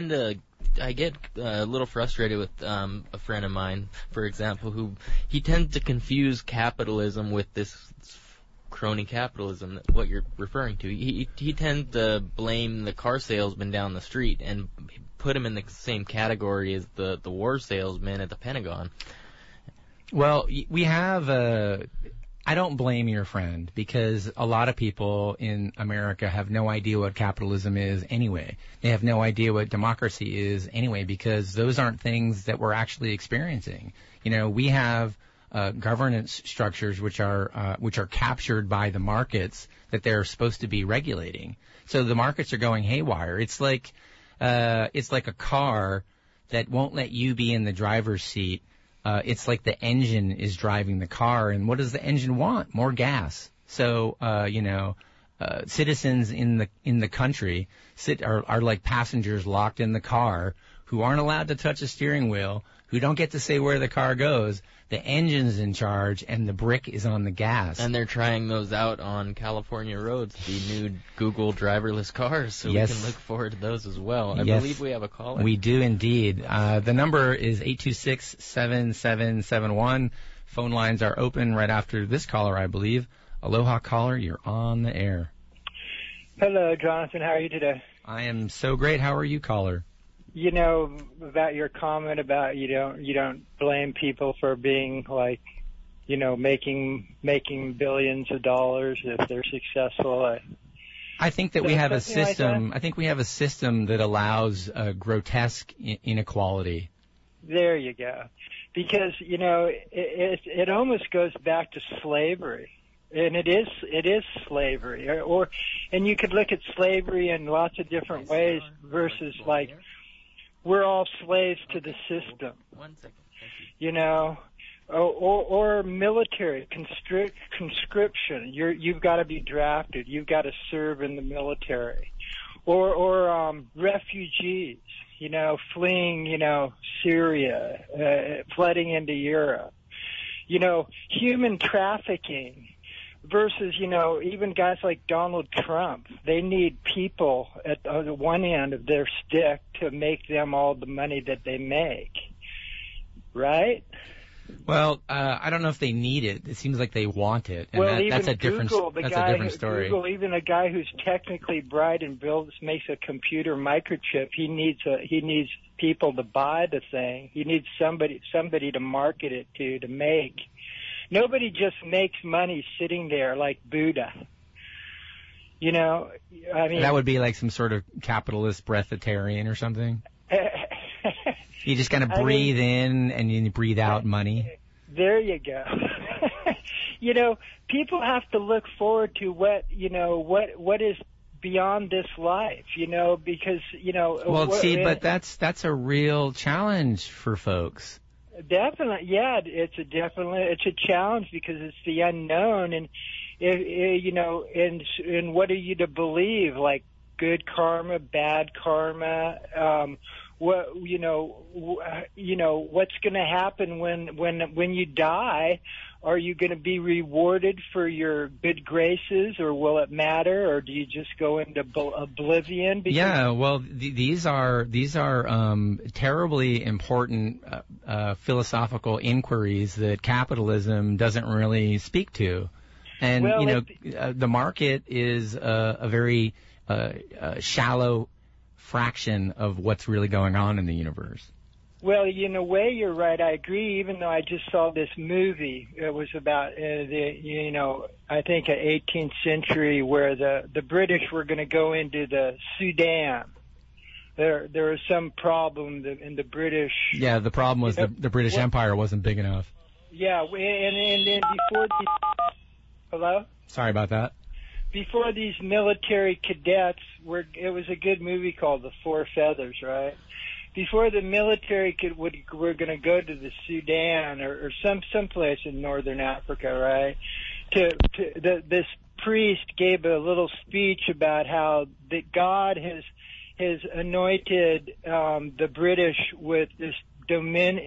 Speaker 7: I get a little frustrated with a friend of mine, for example, he tends to confuse capitalism with this crony capitalism, what you're referring to. He tends to blame the car salesman down the street and put him in the same category as the war salesman at the Pentagon.
Speaker 1: Well, we have I don't blame your friend, because a lot of people in America have no idea what capitalism is anyway. They have no idea what democracy is anyway, because those aren't things that we're actually experiencing. You know, we have governance structures which are captured by the markets that they're supposed to be regulating. So the markets are going haywire. It's like a car that won't let you be in the driver's seat. It's like the engine is driving the car, and what does the engine want? More gas. So citizens in the country are like passengers locked in the car who aren't allowed to touch a steering wheel, who don't get to say where the car goes. The engine's in charge, and the brick is on the gas.
Speaker 7: And they're trying those out on California roads, the new Google driverless cars, so
Speaker 1: yes.
Speaker 7: We can look forward to those as well. I
Speaker 1: Yes.
Speaker 7: believe we have a caller.
Speaker 1: We do indeed. The number is 826-7771. Phone lines are open right after this caller, I believe. Aloha, caller, you're on the air.
Speaker 17: Hello, Jonathan. How are you today?
Speaker 1: I am so great. How are you, caller?
Speaker 17: You know, about your comment about you don't blame people for being like, you know, making billions of dollars if they're successful.
Speaker 1: I think that we have a system. I think we have a system that allows grotesque inequality.
Speaker 17: There you go. Because, you know, it almost goes back to slavery. And it is slavery. And you could look at slavery in lots of different ways versus like, we're all slaves to the system.
Speaker 7: 1 second. Thank you.
Speaker 17: You know, or military conscription. You've got to be drafted. You've got to serve in the military. Or refugees, you know, fleeing, you know, Syria, flooding into Europe. You know, human trafficking. Versus, you know, even guys like Donald Trump, they need people at the one end of their stick to make them all the money that they make, right?
Speaker 1: Well, I don't know if they need it. It seems like they want it, and
Speaker 17: well,
Speaker 1: that's a different story.
Speaker 17: Google, even a guy who's technically bright and makes a computer microchip, he needs people to buy the thing. He needs somebody to market it to make. Nobody just makes money sitting there like Buddha. You know, I mean...
Speaker 1: That would be like some sort of capitalist breatharian or something? You just kind of breathe in and you breathe out money?
Speaker 17: There you go. You know, people have to look forward to what is beyond this life, you know, because, you know...
Speaker 1: Well, but that's a real challenge for folks.
Speaker 17: Definitely, yeah. It's a challenge because it's the unknown, and you know, and what are you to believe? Like good karma, bad karma. What you know, what's going to happen when you die? Are you going to be rewarded for your good graces, or will it matter, or do you just go into oblivion?
Speaker 1: Yeah, well, these are terribly important philosophical inquiries that capitalism doesn't really speak to. And,
Speaker 17: well,
Speaker 1: the market is a very shallow fraction of what's really going on in the universe.
Speaker 17: Well, in a way, you're right. I agree. Even though I just saw this movie, it was about I think an 18th century where the British were going to go into the Sudan. There was some problem in the British.
Speaker 1: Yeah, the problem was the British Empire wasn't big enough.
Speaker 17: Yeah, and then before these. Hello?
Speaker 1: Sorry about that.
Speaker 17: Before these military cadets it was a good movie called The Four Feathers, right? Before the military were going to go to the Sudan or some place in northern Africa, right? This priest gave a little speech about how that God has anointed the British with this domain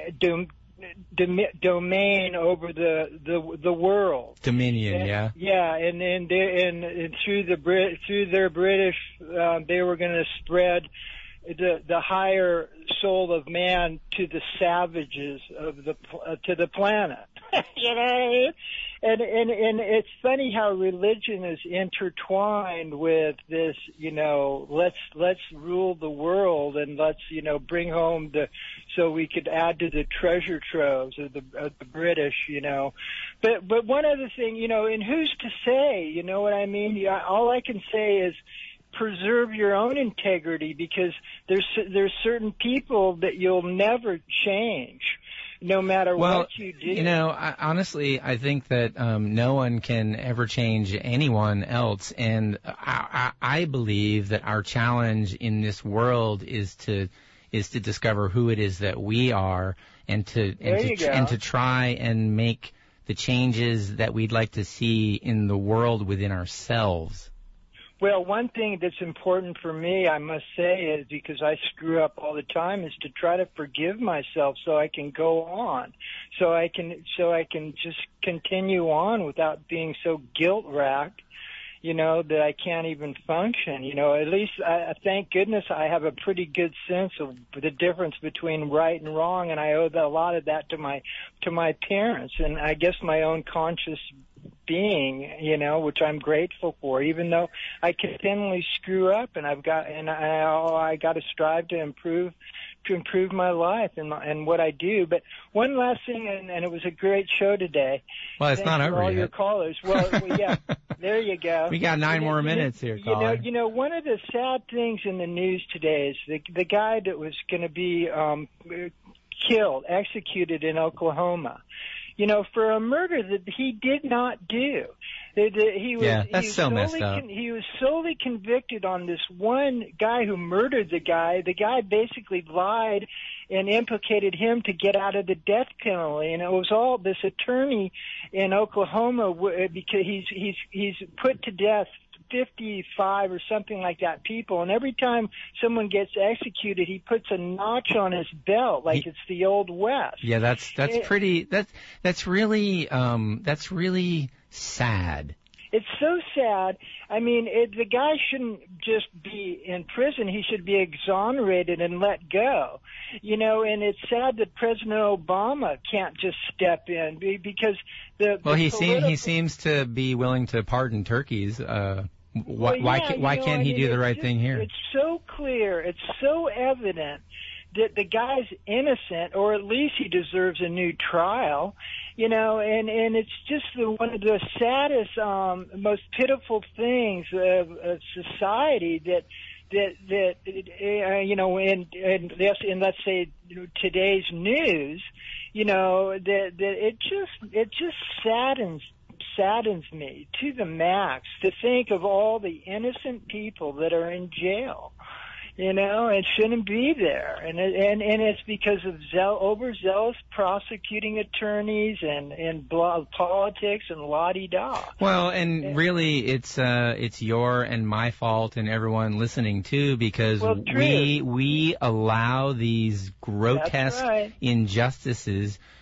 Speaker 17: over the world.
Speaker 1: Dominion, yeah.
Speaker 17: Yeah, and through their British, they were going to spread the higher soul of man to the savages to the planet. You know what I mean? And it's funny how religion is intertwined with this, let's rule the world and let's, bring home so we could add to the treasure troves of the British, But one other thing, and who's to say, you know what I mean? All I can say is preserve your own integrity, because there's certain people that you'll never change. No matter what you do.
Speaker 1: Honestly, I think that no one can ever change anyone else, and I believe that our challenge in this world is to discover who it is that we are, and to try and make the changes that we'd like to see in the world within ourselves.
Speaker 17: Well, one thing that's important for me, I must say, is because I screw up all the time, is to try to forgive myself so I can go on, so I can just continue on without being so guilt-racked, that I can't even function. At least thank goodness I have a pretty good sense of the difference between right and wrong, and I owe a lot of that to my parents, and I guess my own conscious being, which I'm grateful for, even though I continually screw up, and I got to strive to improve my life and what I do. But one last thing, and it was a great show today.
Speaker 1: Well, it's not over yet.
Speaker 17: All your callers. Well, yeah, there you go.
Speaker 1: We got 9 more minutes here, caller.
Speaker 17: One of the sad things in the news today is the guy that was going to be executed in Oklahoma. For a murder that he did not do.
Speaker 1: That's so messed up.
Speaker 17: He was solely convicted on this one guy who murdered the guy. The guy basically lied and implicated him to get out of the death penalty. And it was all this attorney in Oklahoma, because he's put to death 55 or something like that people, and every time someone gets executed, he puts a notch on his belt like it's the Old West.
Speaker 1: Yeah, that's really sad.
Speaker 17: It's so sad. I mean, the guy shouldn't just be in prison. He should be exonerated and let go. And it's sad that President Obama can't just step in, because
Speaker 1: he seems to be willing to pardon turkeys. Why can't he do the right thing here?
Speaker 17: It's so clear. It's so evident that the guy's innocent, or at least he deserves a new trial. And it's just one of the saddest, most pitiful things of society that in let's say today's news, that it just saddens me to the max to think of all the innocent people that are in jail. It shouldn't be there, and it's because of overzealous prosecuting attorneys and politics and la-di-da.
Speaker 1: Well, and really, it's your and my fault and everyone listening too, because we allow these grotesque injustices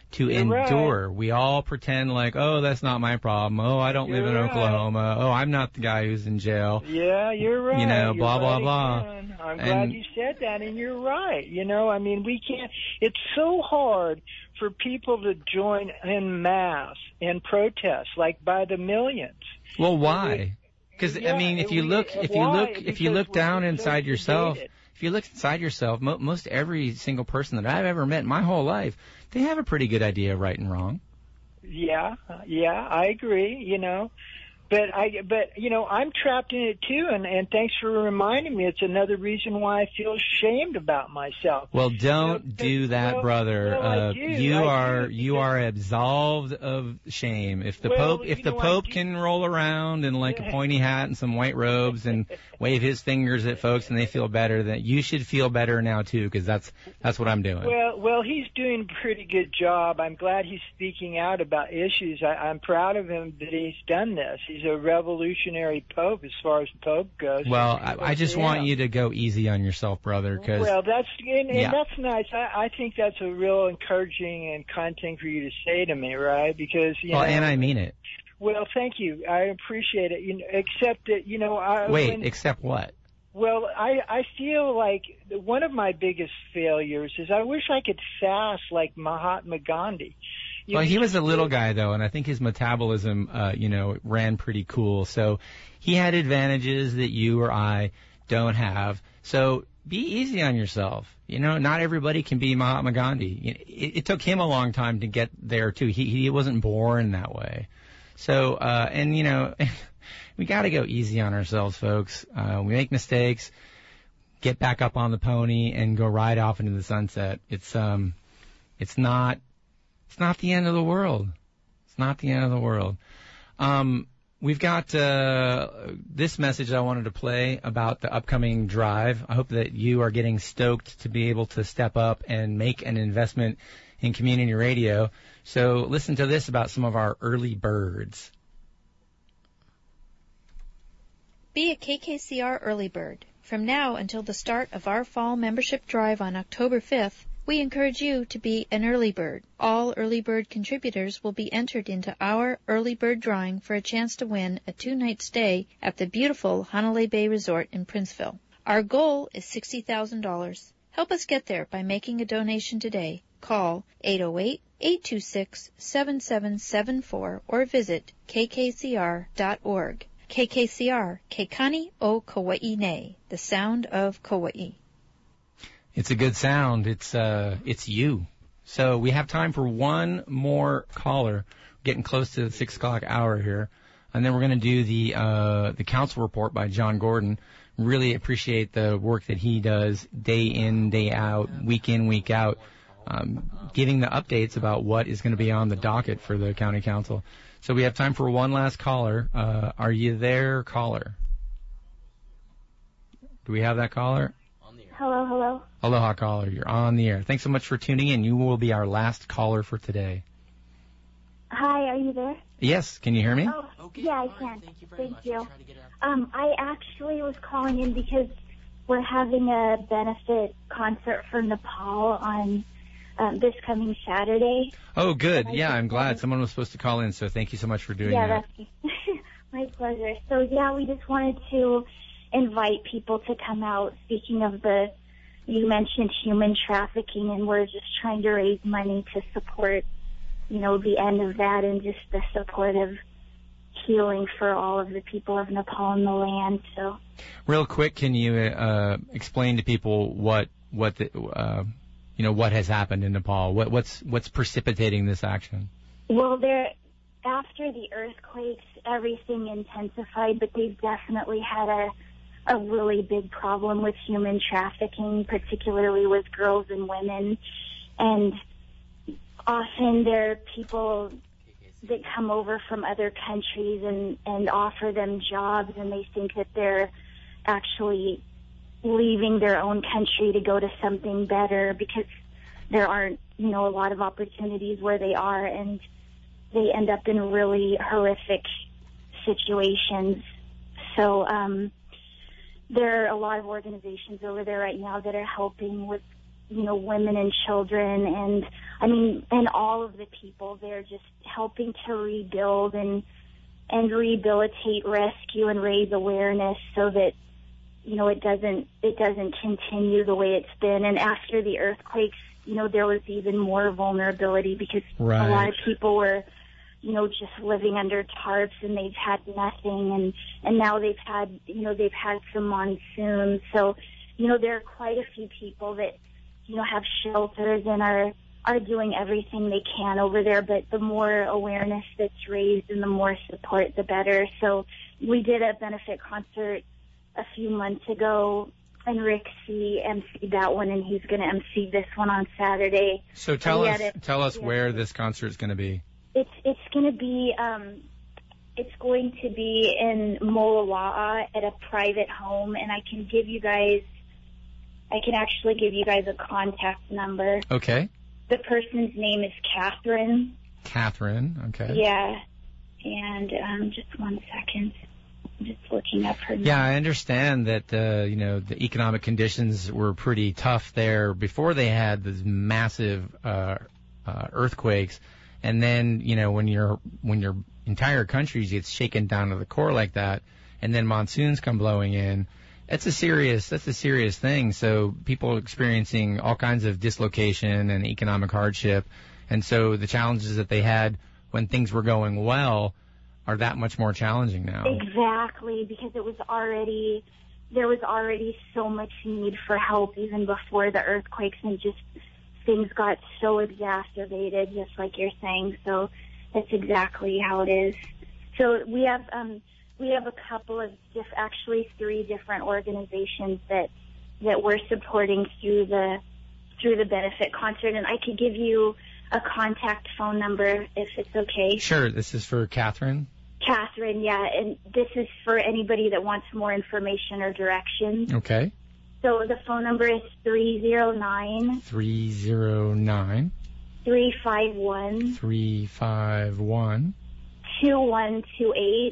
Speaker 1: to endure. Right. We all pretend like, oh, that's not my problem. Oh, I don't live in Oklahoma. Oh, I'm not the guy who's in jail.
Speaker 17: Yeah, you're right.
Speaker 1: You know, blah,
Speaker 17: you're
Speaker 1: blah,
Speaker 17: right
Speaker 1: blah.
Speaker 17: Again. I'm glad you said that, and you're right. You know, I mean, we can't, it's so hard for people to join en masse in protests, like by the millions.
Speaker 1: Well, why? Because, I mean, if you look down inside yourself, if you look inside yourself, most every single person that I've ever met in my whole life, they have a pretty good idea of right and wrong.
Speaker 17: Yeah, I agree, you know. But you know, I'm trapped in it too, and thanks for reminding me. It's another reason why I feel ashamed about myself.
Speaker 1: Well, don't do that, brother.
Speaker 17: I do.
Speaker 1: You are absolved of shame. If the Pope can roll around in like a pointy hat and some white robes and wave his fingers at folks and they feel better, then you should feel better now too, because that's what I'm doing.
Speaker 17: Well, he's doing a pretty good job. I'm glad he's speaking out about issues. I'm proud of him that he's done this. He's a revolutionary pope as far as pope goes.
Speaker 1: Well, I just want you to go easy on yourself, brother. Cause,
Speaker 17: well, that's nice. I think that's a real encouraging and kind thing for you to say to me, right? Because you know,
Speaker 1: and I mean it.
Speaker 17: Well, thank you. I appreciate it. You know, except that
Speaker 1: except what?
Speaker 17: Well, I feel like one of my biggest failures is I wish I could fast like Mahatma Gandhi.
Speaker 1: Well, he was a little guy, though, and I think his metabolism, ran pretty cool. So he had advantages that you or I don't have. So be easy on yourself. You know, not everybody can be Mahatma Gandhi. It took him a long time to get there, too. He wasn't born that way. So, we got to go easy on ourselves, folks. We make mistakes, get back up on the pony, and go ride off into the sunset. It's not the end of the world. It's not the end of the world. We've got this message I wanted to play about the upcoming drive. I hope that you are getting stoked to be able to step up and make an investment in community radio. So listen to this about some of our early birds.
Speaker 18: Be a KKCR early bird. From now until the start of our fall membership drive on October 5th, we encourage you to be an early bird. All early bird contributors will be entered into our early bird drawing for a chance to win a 2-night stay at the beautiful Hanalei Bay Resort in Princeville. Our goal is $60,000. Help us get there by making a donation today. Call 808-826-7774 or visit kkcr.org. KKCR, Kekani o Kauai Nei, the sound of Kauai.
Speaker 1: It's a good sound. It's you. So we have time for one more caller. Getting close to the 6 o'clock hour here, and then we're going to do the council report by John Gordon. Really appreciate the work that he does day in, day out, week in, week out, giving the updates about what is going to be on the docket for the county council. So we have time for one last caller. Are you there, caller? Do we have that caller?
Speaker 19: Hello.
Speaker 1: Aloha, caller. You're on the air. Thanks so much for tuning in. You will be our last caller for today.
Speaker 19: Hi, are you there?
Speaker 1: Yes. Can you hear me?
Speaker 19: Oh, okay. Yeah, I can. Thank you. I actually was calling in because we're having a benefit concert for Nepal on this coming Saturday.
Speaker 1: Oh, good. Yeah, I'm glad. Someone was supposed to call in, so thank you so much for doing that.
Speaker 19: Yeah, that's my pleasure. So, yeah, we just wanted to invite people to come out. Speaking of you mentioned human trafficking, and we're just trying to raise money to support, the end of that and just the support of healing for all of the people of Nepal and the land. So,
Speaker 1: real quick, can you explain to people what has happened in Nepal? What's precipitating this action?
Speaker 19: Well, after the earthquakes, everything intensified, but they've definitely had a really big problem with human trafficking, particularly with girls and women. And often there are people that come over from other countries and offer them jobs, and they think that they're actually leaving their own country to go to something better because there aren't, a lot of opportunities where they are, and they end up in really horrific situations. So there are a lot of organizations over there right now that are helping with women and children, and all of the people there, just helping to rebuild and rehabilitate, rescue, and raise awareness so that it doesn't continue the way it's been. And after the earthquakes, there was even more vulnerability because a lot of people were just living under tarps, and they've had nothing, and now they've had some monsoons. So there are quite a few people that have shelters and are doing everything they can over there, but the more awareness that's raised and the more support, the better. So we did a benefit concert a few months ago, and Rick C. emceed that one, and he's going to MC this one on Saturday.
Speaker 1: So tell us where this concert is going to be.
Speaker 19: It's going to be in Molowa'a at a private home, and I can actually give you guys a contact number.
Speaker 1: Okay.
Speaker 19: The person's name is Catherine.
Speaker 1: Catherine, okay.
Speaker 19: Yeah. And just 1 second. I'm just looking up her name.
Speaker 1: Yeah, I understand that the economic conditions were pretty tough there before they had these massive earthquakes, and then when your entire country gets shaken down to the core like that, and then monsoons come blowing in. That's a serious thing. So people experiencing all kinds of dislocation and economic hardship. And so the challenges that they had when things were going well are that much more challenging now.
Speaker 19: Exactly, because there was already so much need for help even before the earthquakes, and just things got so exacerbated, just like you're saying. So that's exactly how it is. So we have a couple of actually 3 different organizations that we're supporting through the benefit concert, and I could give you a contact phone number if it's okay.
Speaker 1: Sure. This is for Catherine.
Speaker 19: Catherine, yeah, and this is for anybody that wants more information or directions.
Speaker 1: Okay.
Speaker 19: So the phone number is 309
Speaker 1: 309
Speaker 19: 351
Speaker 1: 351
Speaker 19: 2128.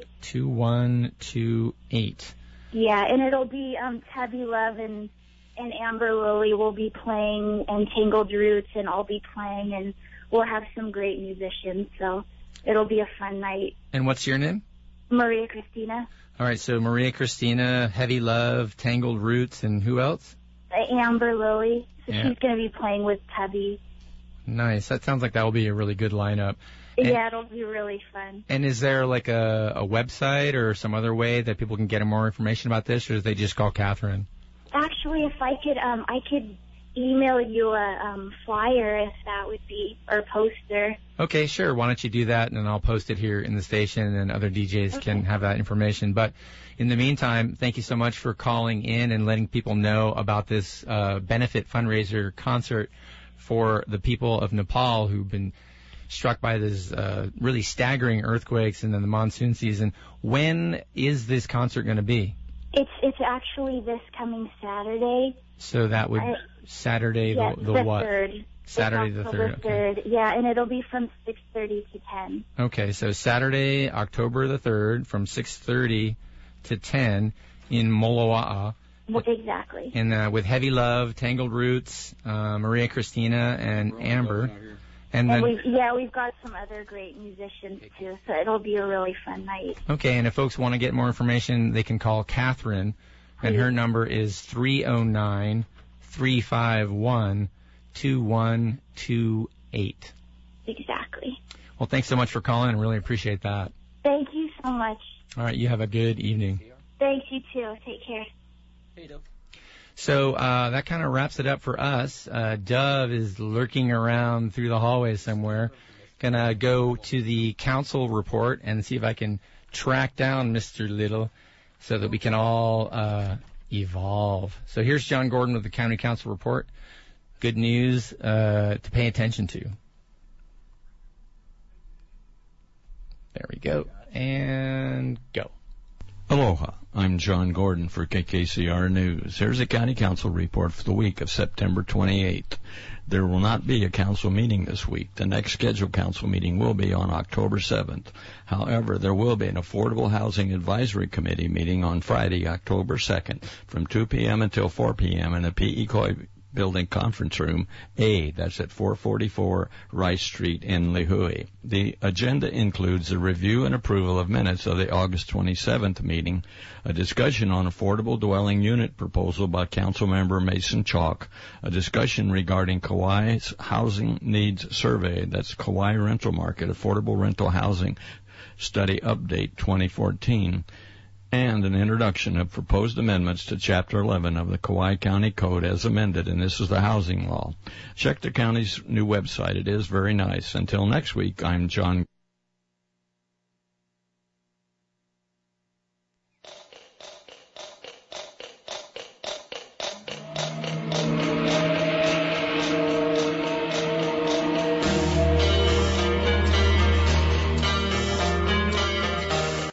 Speaker 1: 2128.
Speaker 19: Yeah, and it'll be Tabby Love and Amber Lily will be playing, and Tangled Roots, and I'll be playing, and we'll have some great musicians, so it'll be a fun night.
Speaker 1: And what's your name?
Speaker 19: Maria Christina.
Speaker 1: All right, so Maria Christina, Heavy Love, Tangled Roots, and who else?
Speaker 19: Amber Lily. So
Speaker 1: Yeah.
Speaker 19: she's going to be playing with Tabby.
Speaker 1: Nice. That sounds like that will be a really good lineup.
Speaker 19: Yeah, it'll be really fun.
Speaker 1: And is there like a website or some other way that people can get more information about this, or do they just call Catherine?
Speaker 19: Actually, if I could email you a flyer, if that would be, or poster.
Speaker 1: Okay, sure. Why don't you do that, and then I'll post it here in the station, and other DJs can have that information. But in the meantime, thank you so much for calling in and letting people know about this benefit fundraiser concert for the people of Nepal who've been struck by this really staggering earthquakes and then the monsoon season. When is this concert going to be?
Speaker 19: It's actually this coming Saturday.
Speaker 1: So that would Saturday
Speaker 19: the
Speaker 1: what?
Speaker 19: 3rd.
Speaker 1: Saturday the 3rd.
Speaker 19: October 3rd. Yeah, and it'll be from 6:30 to 10.
Speaker 1: Okay, so Saturday, October the 3rd, from 6:30 to 10 in Molowa'a.
Speaker 19: Exactly.
Speaker 1: And with Heavy Love, Tangled Roots, Maria Christina, and Amber. And then,
Speaker 19: we've got some other great musicians too, so it'll be a really fun night.
Speaker 1: Okay, and if folks want to get more information, they can call Catherine, and her number is 309-351-2128.
Speaker 19: Exactly.
Speaker 1: Well, thanks so much for calling, and really appreciate that.
Speaker 19: Thank you so much.
Speaker 1: All right, you have a good evening.
Speaker 19: Thanks, you too. Take care.
Speaker 1: So that kind of wraps it up for us. Dove is lurking around through the hallway somewhere. Gonna go to the council report and see if I can track down Mr. Little so that we can all evolve. So here's John Gordon with the County Council report. Good news to pay attention to. There we go. And go.
Speaker 20: Aloha, I'm John Gordon for KKCR News. Here's a County Council report for the week of September 28th. There will not be a council meeting this week. The next scheduled council meeting will be on October 7th. However, there will be an Affordable Housing Advisory Committee meeting on Friday, October 2nd, from 2 p.m. until 4 p.m. in the P.E. Coy Building Conference Room A. That's at 444 Rice Street in Lihue. The agenda includes a review and approval of minutes of the August 27th meeting, a discussion on affordable dwelling unit proposal by Councilmember Mason Chalk, a discussion regarding Kauai's Housing Needs Survey, that's Kauai Rental Market, Affordable Rental Housing Study Update 2014, and an introduction of proposed amendments to Chapter 11 of the Kauai County Code as amended, and this is the housing law. Check the county's new website. It is very nice. Until next week, I'm John